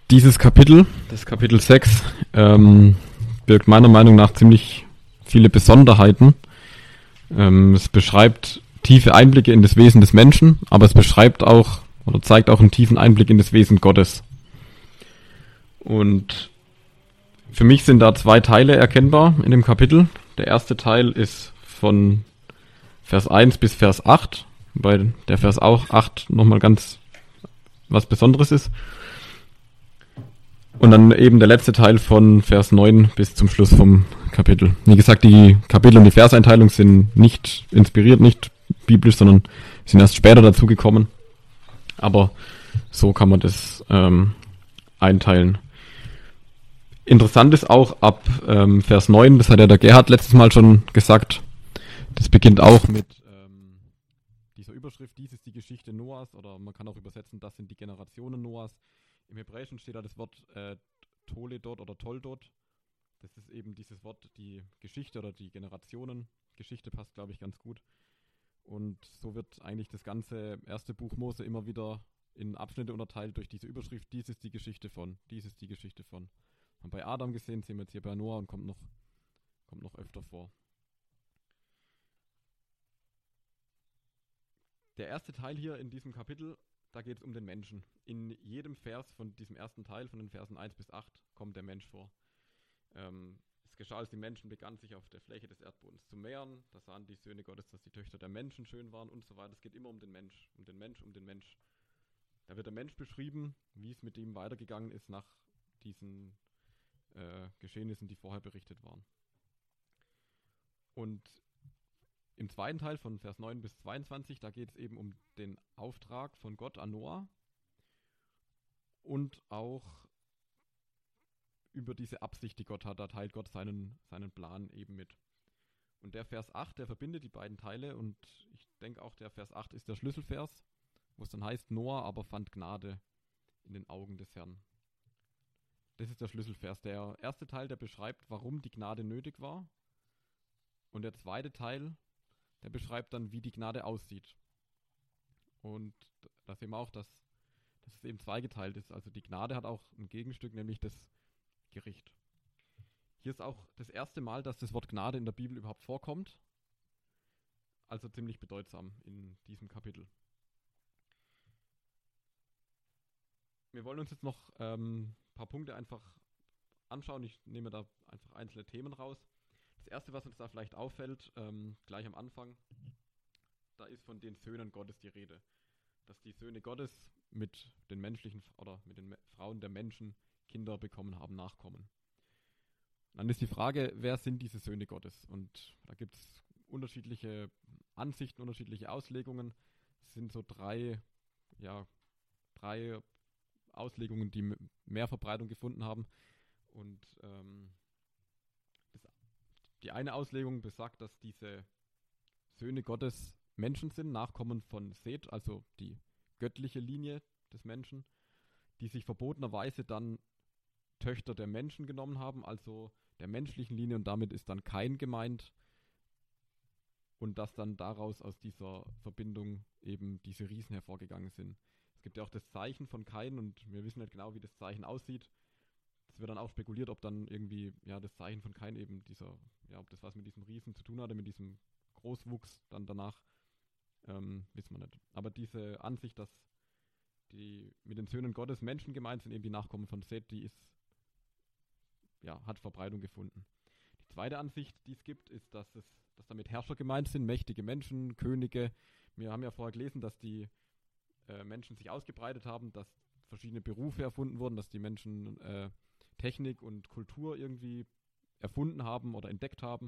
Dieses Kapitel, das Kapitel 6, birgt meiner Meinung nach ziemlich viele Besonderheiten. Es beschreibt tiefe Einblicke in das Wesen des Menschen, aber es beschreibt auch oder zeigt auch einen tiefen Einblick in das Wesen Gottes. Und für mich sind da zwei Teile erkennbar in dem Kapitel. Der erste Teil ist von Vers 1 bis Vers 8, weil der Vers auch 8 nochmal ganz was Besonderes ist. Und dann eben der letzte Teil von Vers 9 bis zum Schluss vom Kapitel. Wie gesagt, die Kapitel und die Verseinteilung sind nicht inspiriert, nicht biblisch, sondern sind erst später dazugekommen. Aber so kann man das einteilen. Interessant ist auch ab Vers 9, das hat ja der Gerhard letztes Mal schon gesagt, das beginnt auch mit dieser Überschrift, dies ist die Geschichte Noahs, oder man kann auch übersetzen, das sind die Generationen Noahs. Im Hebräischen steht da das Wort Toledot oder Toldot. Das ist eben dieses Wort, die Geschichte oder die Generationen. Geschichte passt, glaube ich, ganz gut. Und so wird eigentlich das ganze erste Buch Mose immer wieder in Abschnitte unterteilt durch diese Überschrift, dies ist die Geschichte von, dies ist die Geschichte von. Haben bei Adam gesehen, sehen wir jetzt hier bei Noah und kommt noch öfter vor. Der erste Teil hier in diesem Kapitel, da geht es um den Menschen. In jedem Vers von diesem ersten Teil, von den Versen 1 bis 8, kommt der Mensch vor. Es geschah, als die Menschen begannen, sich auf der Fläche des Erdbodens zu mehren. Da sahen die Söhne Gottes, dass die Töchter der Menschen schön waren und so weiter. Es geht immer um den Mensch, um den Mensch, um den Mensch. Da wird der Mensch beschrieben, wie es mit ihm weitergegangen ist nach diesen Geschehnissen, die vorher berichtet waren. Und im zweiten Teil von Vers 9 bis 22, da geht es eben um den Auftrag von Gott an Noah und auch über diese Absicht, die Gott hat. Da teilt Gott seinen Plan eben mit. Und der Vers 8, der verbindet die beiden Teile und ich denke auch, der Vers 8 ist der Schlüsselvers, wo es dann heißt, Noah aber fand Gnade in den Augen des Herrn. Das ist der Schlüsselvers. Der erste Teil, der beschreibt, warum die Gnade nötig war. Und der zweite Teil, der beschreibt dann, wie die Gnade aussieht. Und da sehen wir auch, dass es eben zweigeteilt ist. Also die Gnade hat auch ein Gegenstück, nämlich das Gericht. Hier ist auch das erste Mal, dass das Wort Gnade in der Bibel überhaupt vorkommt. Also ziemlich bedeutsam in diesem Kapitel. Wir wollen uns jetzt noch ein paar Punkte einfach anschauen. Ich nehme da einfach einzelne Themen raus. Das erste, was uns da vielleicht auffällt, gleich am Anfang, da ist von den Söhnen Gottes die Rede. Dass die Söhne Gottes mit den menschlichen oder mit den Frauen der Menschen Kinder bekommen haben, Nachkommen. Dann ist die Frage, wer sind diese Söhne Gottes? Und da gibt es unterschiedliche Ansichten, unterschiedliche Auslegungen. Es sind so drei Auslegungen, die mehr Verbreitung gefunden haben. Und die eine Auslegung besagt, dass diese Söhne Gottes Menschen sind, Nachkommen von Seth, also die göttliche Linie des Menschen, die sich verbotenerweise dann Töchter der Menschen genommen haben, also der menschlichen Linie, und damit ist dann Kain gemeint und dass dann daraus aus dieser Verbindung eben diese Riesen hervorgegangen sind. Es gibt ja auch das Zeichen von Kain und wir wissen nicht genau, wie das Zeichen aussieht. Es wird dann auch spekuliert, ob dann irgendwie das Zeichen von Kain eben ob das was mit diesem Riesen zu tun hatte, mit diesem Großwuchs dann danach, wissen wir nicht. Aber diese Ansicht, dass die mit den Söhnen Gottes Menschen gemeint sind, eben die Nachkommen von Seth, die hat Verbreitung gefunden. Die zweite Ansicht, die es gibt, ist, dass damit Herrscher gemeint sind, mächtige Menschen, Könige. Wir haben ja vorher gelesen, dass die Menschen sich ausgebreitet haben, dass verschiedene Berufe erfunden wurden, dass die Menschen Technik und Kultur irgendwie erfunden haben oder entdeckt haben.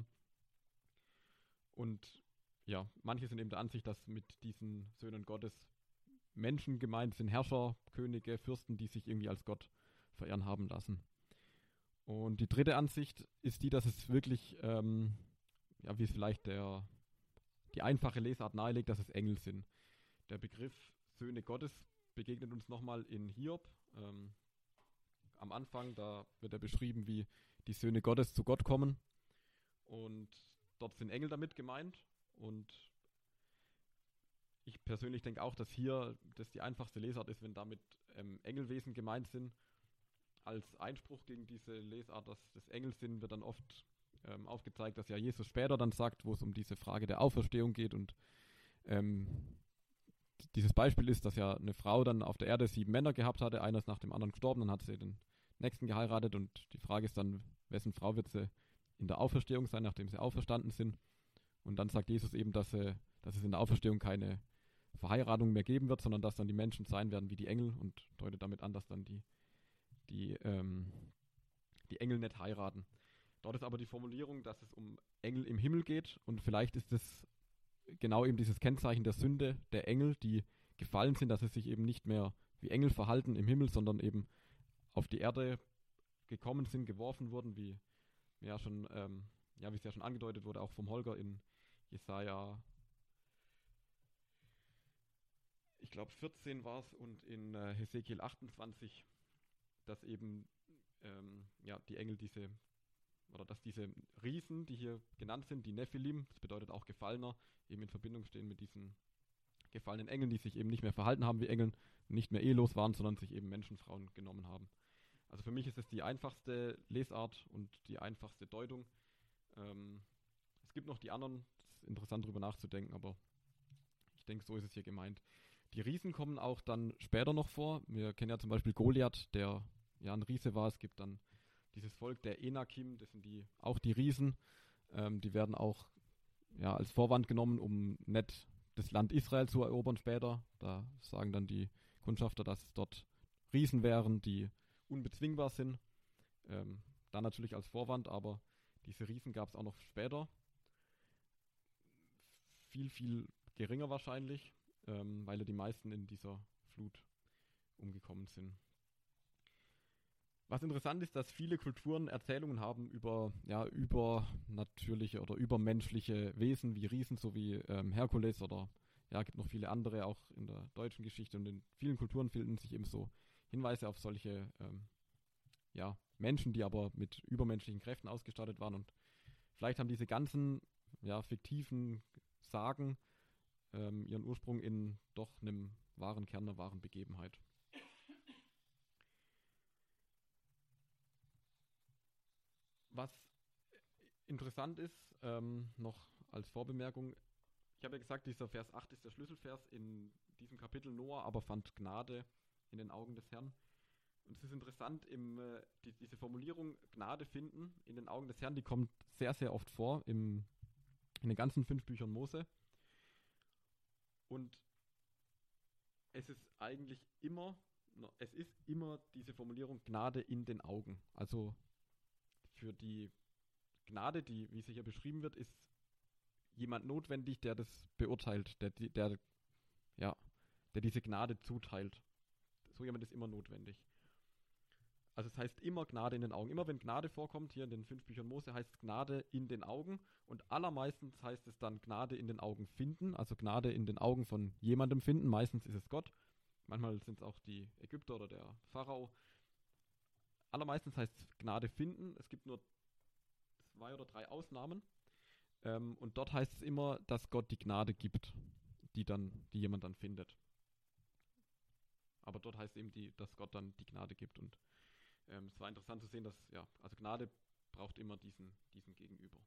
Und manche sind eben der Ansicht, dass mit diesen Söhnen Gottes Menschen gemeint sind, Herrscher, Könige, Fürsten, die sich irgendwie als Gott verehren haben lassen. Und die dritte Ansicht ist die, dass es wirklich, wie es vielleicht die einfache Lesart nahelegt, dass es Engel sind. Der Begriff Söhne Gottes begegnet uns nochmal in Hiob. Am Anfang, da wird er beschrieben, wie die Söhne Gottes zu Gott kommen. Und dort sind Engel damit gemeint. Und ich persönlich denke auch, dass hier das die einfachste Lesart ist, wenn damit Engelwesen gemeint sind. als Einspruch gegen diese Lesart des Engels sind, wird dann oft aufgezeigt, dass ja Jesus später dann sagt, wo es um diese Frage der Auferstehung geht und dieses Beispiel ist, dass ja eine Frau dann auf der Erde 7 Männer gehabt hatte, einer ist nach dem anderen gestorben, dann hat sie den nächsten geheiratet und die Frage ist dann, wessen Frau wird sie in der Auferstehung sein, nachdem sie auferstanden sind. Und dann sagt Jesus eben, dass es in der Auferstehung keine Verheiratung mehr geben wird, sondern dass dann die Menschen sein werden wie die Engel und deutet damit an, dass dann die Engel nicht heiraten. Dort ist aber die Formulierung, dass es um Engel im Himmel geht und vielleicht ist es genau eben dieses Kennzeichen der Sünde der Engel, die gefallen sind, dass sie sich eben nicht mehr wie Engel verhalten im Himmel, sondern eben auf die Erde gekommen sind, geworfen wurden, wie es ja schon angedeutet wurde, auch vom Holger in Jesaja, ich glaube 14 war es und in Hesekiel 28, dass eben die Engel dass diese Riesen, die hier genannt sind, die Nephilim, das bedeutet auch Gefallener, eben in Verbindung stehen mit diesen gefallenen Engeln, die sich eben nicht mehr verhalten haben wie Engeln, nicht mehr ehelos waren, sondern sich eben Menschenfrauen genommen haben. Also für mich ist es die einfachste Lesart und die einfachste Deutung. Es gibt noch die anderen, das ist interessant darüber nachzudenken, aber ich denke, so ist es hier gemeint. Die Riesen kommen auch dann später noch vor. Wir kennen ja zum Beispiel Goliath, der ja ein Riese war. Es gibt dann dieses Volk der Enakim, das sind auch die Riesen. Die werden auch als Vorwand genommen, um nicht das Land Israel zu erobern später. Da sagen dann die Kundschafter, dass es dort Riesen wären, die unbezwingbar sind. Dann natürlich als Vorwand, aber diese Riesen gab es auch noch später. Viel, viel geringer wahrscheinlich, weil ja die meisten in dieser Flut umgekommen sind. Was interessant ist, dass viele Kulturen Erzählungen haben über übernatürliche oder übermenschliche Wesen wie Riesen, so wie Herkules oder gibt noch viele andere, auch in der deutschen Geschichte und in vielen Kulturen finden sich eben so Hinweise auf solche Menschen, die aber mit übermenschlichen Kräften ausgestattet waren und vielleicht haben diese ganzen fiktiven Sagen ihren Ursprung in doch einem wahren Kern, einer wahren Begebenheit. Was interessant ist, noch als Vorbemerkung, ich habe ja gesagt, dieser Vers 8 ist der Schlüsselvers in diesem Kapitel. Noah aber fand Gnade in den Augen des Herrn. Und es ist interessant, diese Formulierung Gnade finden in den Augen des Herrn, die kommt sehr, sehr oft vor in den ganzen 5 Büchern Mose. Und es ist immer diese Formulierung Gnade in den Augen. Also für die Gnade, die, wie sie hier beschrieben wird, ist jemand notwendig, der das beurteilt, der diese Gnade zuteilt. So jemand ist immer notwendig. Also es heißt immer Gnade in den Augen. Immer wenn Gnade vorkommt, hier in den 5 Büchern Mose, heißt es Gnade in den Augen. Und allermeistens heißt es dann Gnade in den Augen finden. Also Gnade in den Augen von jemandem finden. Meistens ist es Gott. Manchmal sind es auch die Ägypter oder der Pharao. Allermeistens heißt es Gnade finden. Es gibt nur 2 oder 3 Ausnahmen. Und dort heißt es immer, dass Gott die Gnade gibt, die jemand dann findet. Aber dort heißt es eben, dass Gott dann die Gnade gibt. Und es war interessant zu sehen, dass also Gnade braucht immer diesen Gegenüber.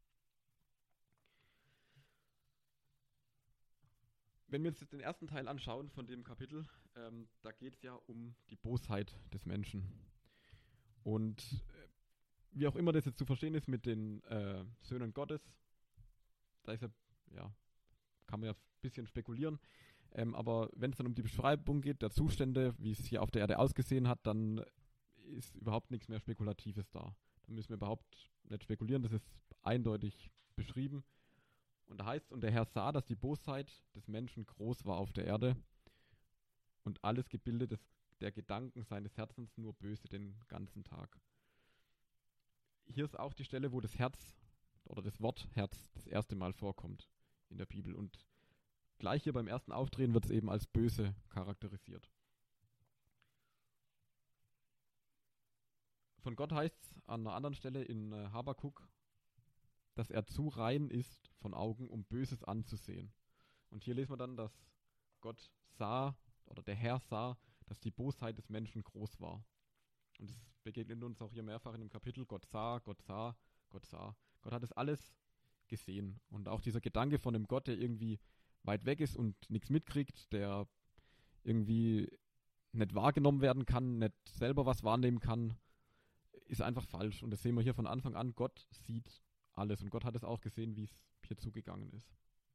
Wenn wir uns jetzt den ersten Teil anschauen von dem Kapitel, da geht es ja um die Bosheit des Menschen. Und wie auch immer das jetzt zu verstehen ist mit den Söhnen Gottes, da ist kann man ja ein bisschen spekulieren. Aber wenn es dann um die Beschreibung geht, der Zustände, wie es hier auf der Erde ausgesehen hat, dann ist überhaupt nichts mehr Spekulatives da. Da müssen wir überhaupt nicht spekulieren, das ist eindeutig beschrieben. Und da heißt, und der Herr sah, dass die Bosheit des Menschen groß war auf der Erde und alles Gebilde der Gedanken seines Herzens nur böse den ganzen Tag. Hier ist auch die Stelle, wo das Herz oder das Wort Herz das erste Mal vorkommt in der Bibel. Und gleich hier beim ersten Auftreten wird es eben als böse charakterisiert. Von Gott heißt es an einer anderen Stelle in Habakuk, dass er zu rein ist von Augen, um Böses anzusehen. Und hier lesen wir dann, dass Gott sah, oder der Herr sah, dass die Bosheit des Menschen groß war. Und es begegnet uns auch hier mehrfach in dem Kapitel. Gott sah, Gott sah, Gott sah. Gott hat es alles gesehen. Und auch dieser Gedanke von einem Gott, der irgendwie weit weg ist und nichts mitkriegt, der irgendwie nicht wahrgenommen werden kann, nicht selber was wahrnehmen kann, ist einfach falsch. Und das sehen wir hier von Anfang an. Gott sieht alles. Und Gott hat es auch gesehen, wie es hier zugegangen ist.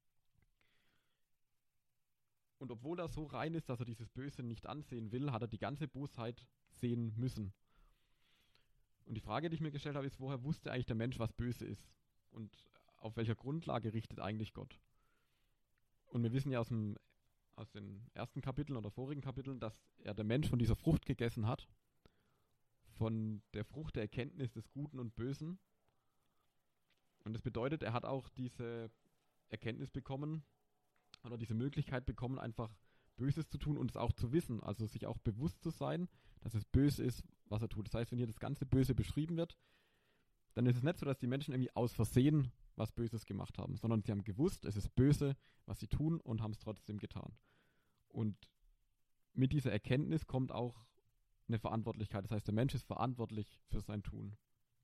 Und obwohl er so rein ist, dass er dieses Böse nicht ansehen will, hat er die ganze Bosheit sehen müssen. Und die Frage, die ich mir gestellt habe, ist, woher wusste eigentlich der Mensch, was böse ist? Und auf welcher Grundlage richtet eigentlich Gott? Und wir wissen ja aus den ersten Kapiteln oder vorigen Kapiteln, dass er der Mensch von dieser Frucht gegessen hat. Von der Frucht der Erkenntnis des Guten und Bösen. Und das bedeutet, er hat auch diese Erkenntnis bekommen oder diese Möglichkeit bekommen, einfach Böses zu tun und es auch zu wissen. Also sich auch bewusst zu sein, dass es böse ist, was er tut. Das heißt, wenn hier das ganze Böse beschrieben wird, dann ist es nicht so, dass die Menschen irgendwie aus Versehen was Böses gemacht haben, sondern sie haben gewusst, es ist böse, was sie tun und haben es trotzdem getan. Und mit dieser Erkenntnis kommt auch eine Verantwortlichkeit. Das heißt, der Mensch ist verantwortlich für sein Tun.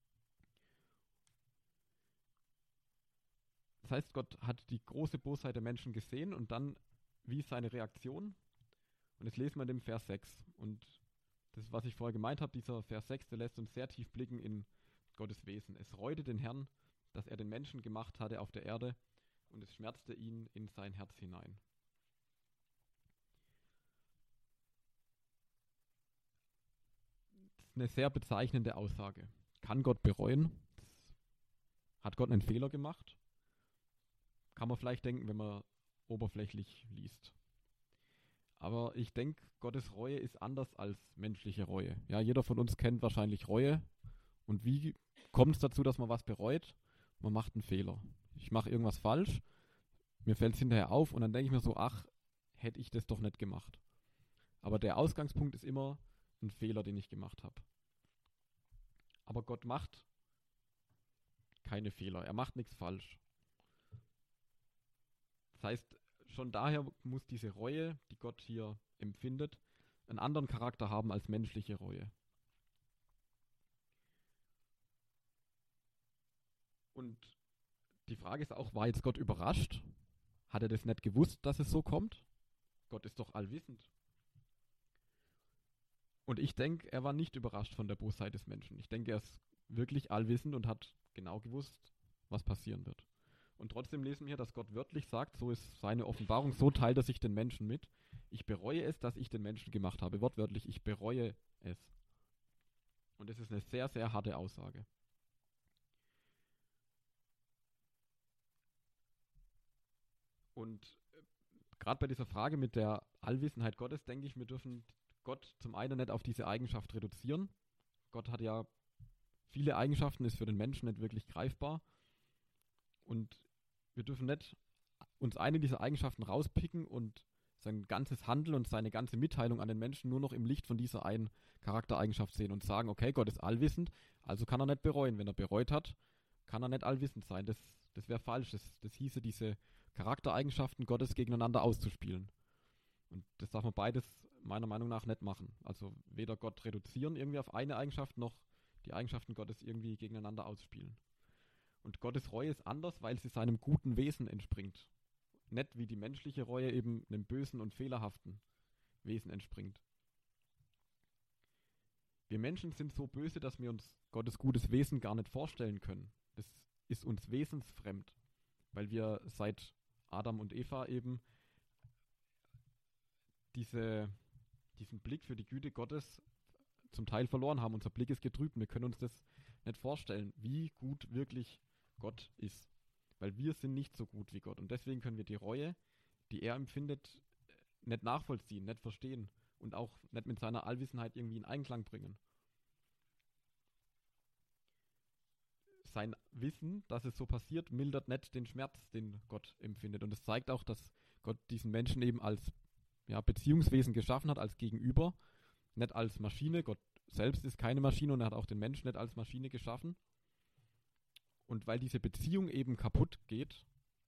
Das heißt, Gott hat die große Bosheit der Menschen gesehen und dann, wie ist seine Reaktion? Und das lesen wir in dem Vers 6. Und das ist, was ich vorher gemeint habe, dieser Vers 6, der lässt uns sehr tief blicken in Gottes Wesen. Es reute den Herrn, dass er den Menschen gemacht hatte auf der Erde und es schmerzte ihn in sein Herz hinein. Das ist eine sehr bezeichnende Aussage. Kann Gott bereuen? Hat Gott einen Fehler gemacht? Kann man vielleicht denken, wenn man oberflächlich liest. Aber ich denke, Gottes Reue ist anders als menschliche Reue. Ja, jeder von uns kennt wahrscheinlich Reue. Und wie kommt es dazu, dass man was bereut? Man macht einen Fehler. Ich mache irgendwas falsch, mir fällt es hinterher auf und dann denke ich mir so, ach, hätte ich das doch nicht gemacht. Aber der Ausgangspunkt ist immer ein Fehler, den ich gemacht habe. Aber Gott macht keine Fehler. Er macht nichts falsch. Das heißt, schon daher muss diese Reue, die Gott hier empfindet, einen anderen Charakter haben als menschliche Reue. Und die Frage ist auch, war jetzt Gott überrascht? Hat er das nicht gewusst, dass es so kommt? Gott ist doch allwissend. Und ich denke, er war nicht überrascht von der Bosheit des Menschen. Ich denke, er ist wirklich allwissend und hat genau gewusst, was passieren wird. Und trotzdem lesen wir, dass Gott wörtlich sagt, so ist seine Offenbarung, so teilt er sich den Menschen mit. Ich bereue es, dass ich den Menschen gemacht habe. Wortwörtlich, ich bereue es. Und das ist eine sehr, sehr harte Aussage. Und gerade bei dieser Frage mit der Allwissenheit Gottes, denke ich, wir dürfen Gott zum einen nicht auf diese Eigenschaft reduzieren. Gott hat ja viele Eigenschaften, ist für den Menschen nicht wirklich greifbar. Und wir dürfen nicht uns eine dieser Eigenschaften rauspicken und sein ganzes Handeln und seine ganze Mitteilung an den Menschen nur noch im Licht von dieser einen Charaktereigenschaft sehen und sagen, okay, Gott ist allwissend, also kann er nicht bereuen. Wenn er bereut hat, kann er nicht allwissend sein. Das wäre falsch. Das hieße, diese Charaktereigenschaften Gottes gegeneinander auszuspielen. Und das darf man beides meiner Meinung nach nicht machen. Also weder Gott reduzieren irgendwie auf eine Eigenschaft, noch die Eigenschaften Gottes irgendwie gegeneinander ausspielen. Und Gottes Reue ist anders, weil sie seinem guten Wesen entspringt. Nicht wie die menschliche Reue eben einem bösen und fehlerhaften Wesen entspringt. Wir Menschen sind so böse, dass wir uns Gottes gutes Wesen gar nicht vorstellen können. Das ist uns wesensfremd, weil wir seit Adam und Eva eben diesen Blick für die Güte Gottes zum Teil verloren haben. Unser Blick ist getrübt. Wir können uns das nicht vorstellen, wie gut wirklich Gott ist. Weil wir sind nicht so gut wie Gott. Und deswegen können wir die Reue, die er empfindet, nicht nachvollziehen, nicht verstehen und auch nicht mit seiner Allwissenheit irgendwie in Einklang bringen. Sein Wissen, dass es so passiert, mildert nicht den Schmerz, den Gott empfindet. Und es zeigt auch, dass Gott diesen Menschen eben als Beziehungswesen geschaffen hat, als Gegenüber, nicht als Maschine. Gott selbst ist keine Maschine und er hat auch den Menschen nicht als Maschine geschaffen. Und weil diese Beziehung eben kaputt geht,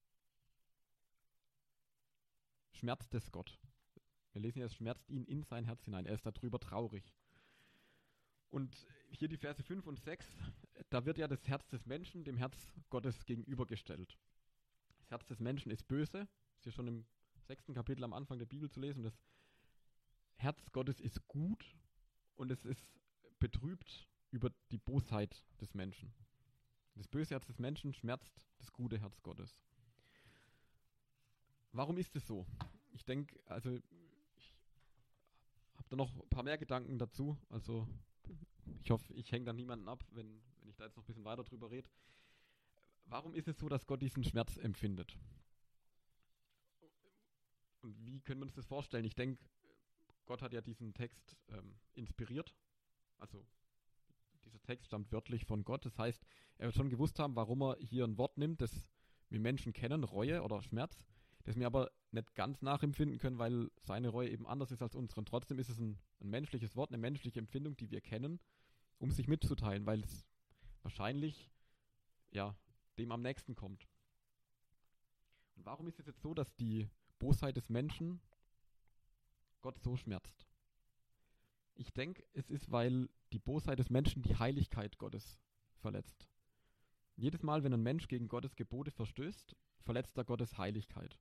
schmerzt es Gott. Wir lesen ja, es schmerzt ihn in sein Herz hinein. Er ist darüber traurig. Und hier die Verse 5 und 6, da wird ja das Herz des Menschen dem Herz Gottes gegenübergestellt. Das Herz des Menschen ist böse, ist hier schon im 6. Kapitel am Anfang der Bibel zu lesen. Das Herz Gottes ist gut und es ist betrübt über die Bosheit des Menschen. Das böse Herz des Menschen schmerzt das gute Herz Gottes. Warum ist es so? Ich denke, also ich habe da noch ein paar mehr Gedanken dazu. Also ich hoffe, ich hänge da niemanden ab, wenn ich da jetzt noch ein bisschen weiter drüber rede. Warum ist es so, dass Gott diesen Schmerz empfindet? Und wie können wir uns das vorstellen? Ich denke, Gott hat ja diesen Text inspiriert. Also dieser Text stammt wörtlich von Gott. Das heißt, er wird schon gewusst haben, warum er hier ein Wort nimmt, das wir Menschen kennen, Reue oder Schmerz, das wir aber nicht ganz nachempfinden können, weil seine Reue eben anders ist als unsere. Und trotzdem ist es ein menschliches Wort, eine menschliche Empfindung, die wir kennen, um sich mitzuteilen, weil es wahrscheinlich ja dem am nächsten kommt. Und warum ist es jetzt so, dass die Bosheit des Menschen Gott so schmerzt? Ich denke, es ist, weil die Bosheit des Menschen die Heiligkeit Gottes verletzt. Jedes Mal, wenn ein Mensch gegen Gottes Gebote verstößt, verletzt er Gottes Heiligkeit.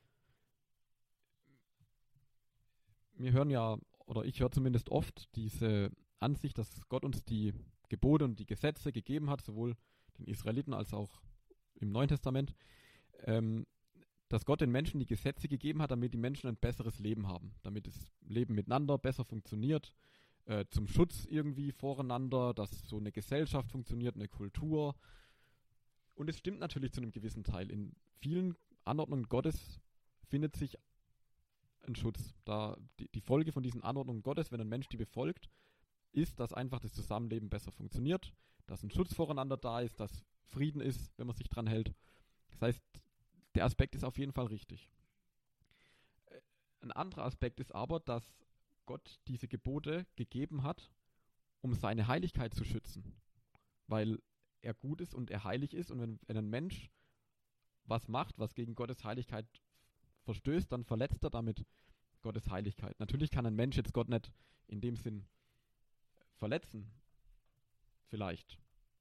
Wir hören ja, oder ich höre zumindest oft diese Ansicht, dass Gott uns die Gebote und die Gesetze gegeben hat, sowohl den Israeliten als auch im Neuen Testament, dass Gott den Menschen die Gesetze gegeben hat, damit die Menschen ein besseres Leben haben, damit das Leben miteinander besser funktioniert, zum Schutz irgendwie voreinander, dass so eine Gesellschaft funktioniert, eine Kultur. Und es stimmt natürlich zu einem gewissen Teil. In vielen Anordnungen Gottes findet sich ein Schutz. Da die Folge von diesen Anordnungen Gottes, wenn ein Mensch die befolgt, ist, dass einfach das Zusammenleben besser funktioniert, dass ein Schutz voreinander da ist, dass Frieden ist, wenn man sich dran hält. Das heißt, der Aspekt ist auf jeden Fall richtig. Ein anderer Aspekt ist aber, dass Gott diese Gebote gegeben hat, um seine Heiligkeit zu schützen. Weil er gut ist und er heilig ist, und wenn ein Mensch was macht, was gegen Gottes Heiligkeit verstößt, dann verletzt er damit Gottes Heiligkeit. Natürlich kann ein Mensch jetzt Gott nicht in dem Sinn verletzen. Vielleicht.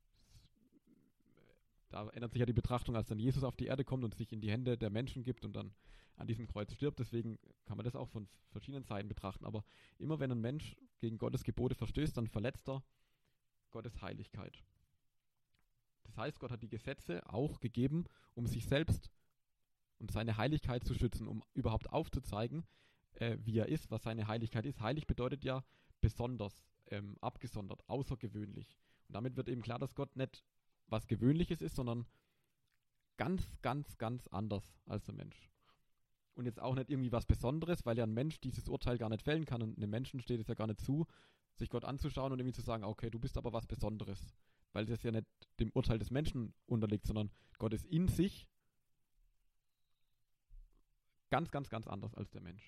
Da ändert sich ja die Betrachtung, als dann Jesus auf die Erde kommt und sich in die Hände der Menschen gibt und dann an diesem Kreuz stirbt. Deswegen kann man das auch von verschiedenen Seiten betrachten. Aber immer wenn ein Mensch gegen Gottes Gebote verstößt, dann verletzt er Gottes Heiligkeit. Das heißt, Gott hat die Gesetze auch gegeben, um sich selbst und seine Heiligkeit zu schützen, um überhaupt aufzuzeigen, wie er ist, was seine Heiligkeit ist. Heilig bedeutet ja besonders, abgesondert, außergewöhnlich. Und damit wird eben klar, dass Gott nicht was Gewöhnliches ist, sondern ganz, ganz, ganz anders als der Mensch. Und jetzt auch nicht irgendwie was Besonderes, weil ja ein Mensch dieses Urteil gar nicht fällen kann und einem Menschen steht es ja gar nicht zu, sich Gott anzuschauen und irgendwie zu sagen, okay, du bist aber was Besonderes. Weil das ja nicht dem Urteil des Menschen unterliegt, sondern Gott ist in sich ganz, ganz, ganz anders als der Mensch.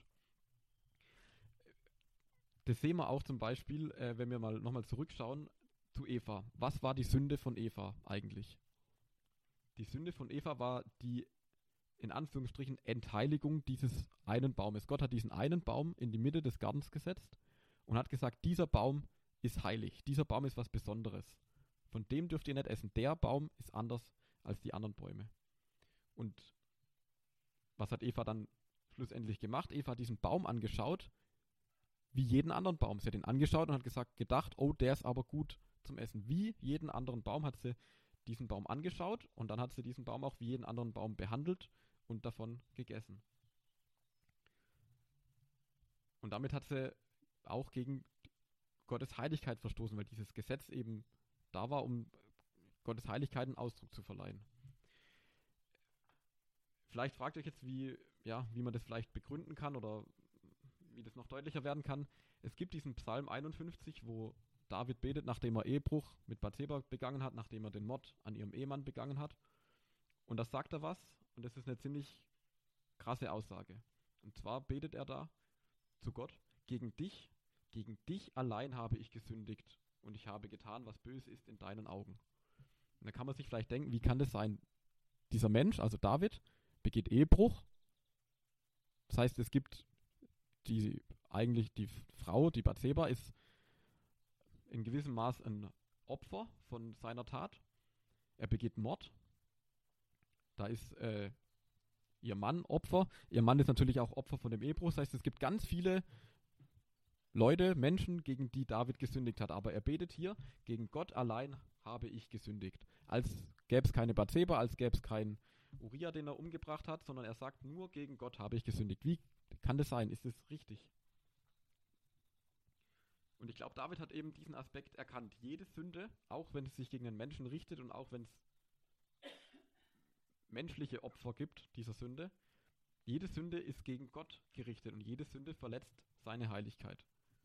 Das sehen wir auch zum Beispiel, wenn wir mal nochmal zurückschauen zu Eva. Was war die Sünde von Eva eigentlich? Die Sünde von Eva war die, in Anführungsstrichen, Entheiligung dieses einen Baumes. Gott hat diesen einen Baum in die Mitte des Gartens gesetzt und hat gesagt, dieser Baum ist heilig, dieser Baum ist was Besonderes. Von dem dürft ihr nicht essen. Der Baum ist anders als die anderen Bäume. Und was hat Eva dann schlussendlich gemacht? Eva hat diesen Baum angeschaut, wie jeden anderen Baum. Sie hat ihn angeschaut und hat gedacht, oh, der ist aber gut zum Essen. Wie jeden anderen Baum hat sie diesen Baum angeschaut und dann hat sie diesen Baum auch wie jeden anderen Baum behandelt und davon gegessen. Und damit hat sie auch gegen Gottes Heiligkeit verstoßen, weil dieses Gesetz eben da war, um Gottes Heiligkeit einen Ausdruck zu verleihen. Vielleicht fragt ihr euch jetzt, wie man das vielleicht begründen kann oder wie das noch deutlicher werden kann. Es gibt diesen Psalm 51, wo David betet, nachdem er Ehebruch mit Bathseba begangen hat, nachdem er den Mord an ihrem Ehemann begangen hat. Und da sagt er was, und das ist eine ziemlich krasse Aussage. Und zwar betet er da zu Gott, gegen dich allein habe ich gesündigt und ich habe getan, was böse ist in deinen Augen. Und da kann man sich vielleicht denken, wie kann das sein? Dieser Mensch, also David, begeht Ehebruch. Das heißt, es gibt die Frau, die Bathseba, ist in gewissem Maß ein Opfer von seiner Tat. Er begeht Mord. Da ist ihr Mann Opfer. Ihr Mann ist natürlich auch Opfer von dem Ehebruch. Das heißt, es gibt ganz viele Leute, Menschen, gegen die David gesündigt hat. Aber er betet hier, gegen Gott allein habe ich gesündigt. Als gäbe es keine Bathseba, als gäbe es keinen Uriah, den er umgebracht hat, sondern er sagt, nur gegen Gott habe ich gesündigt. Wie kann das sein? Ist das richtig? Und ich glaube, David hat eben diesen Aspekt erkannt. Jede Sünde, auch wenn es sich gegen einen Menschen richtet und auch wenn es menschliche Opfer gibt, dieser Sünde, jede Sünde ist gegen Gott gerichtet und jede Sünde verletzt seine Heiligkeit.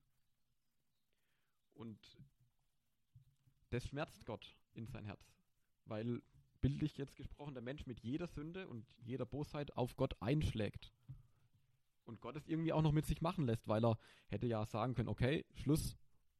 Und das schmerzt Gott in sein Herz, weil bildlich jetzt gesprochen der Mensch mit jeder Sünde und jeder Bosheit auf Gott einschlägt. Und Gott es irgendwie auch noch mit sich machen lässt, weil er hätte ja sagen können, okay, Schluss,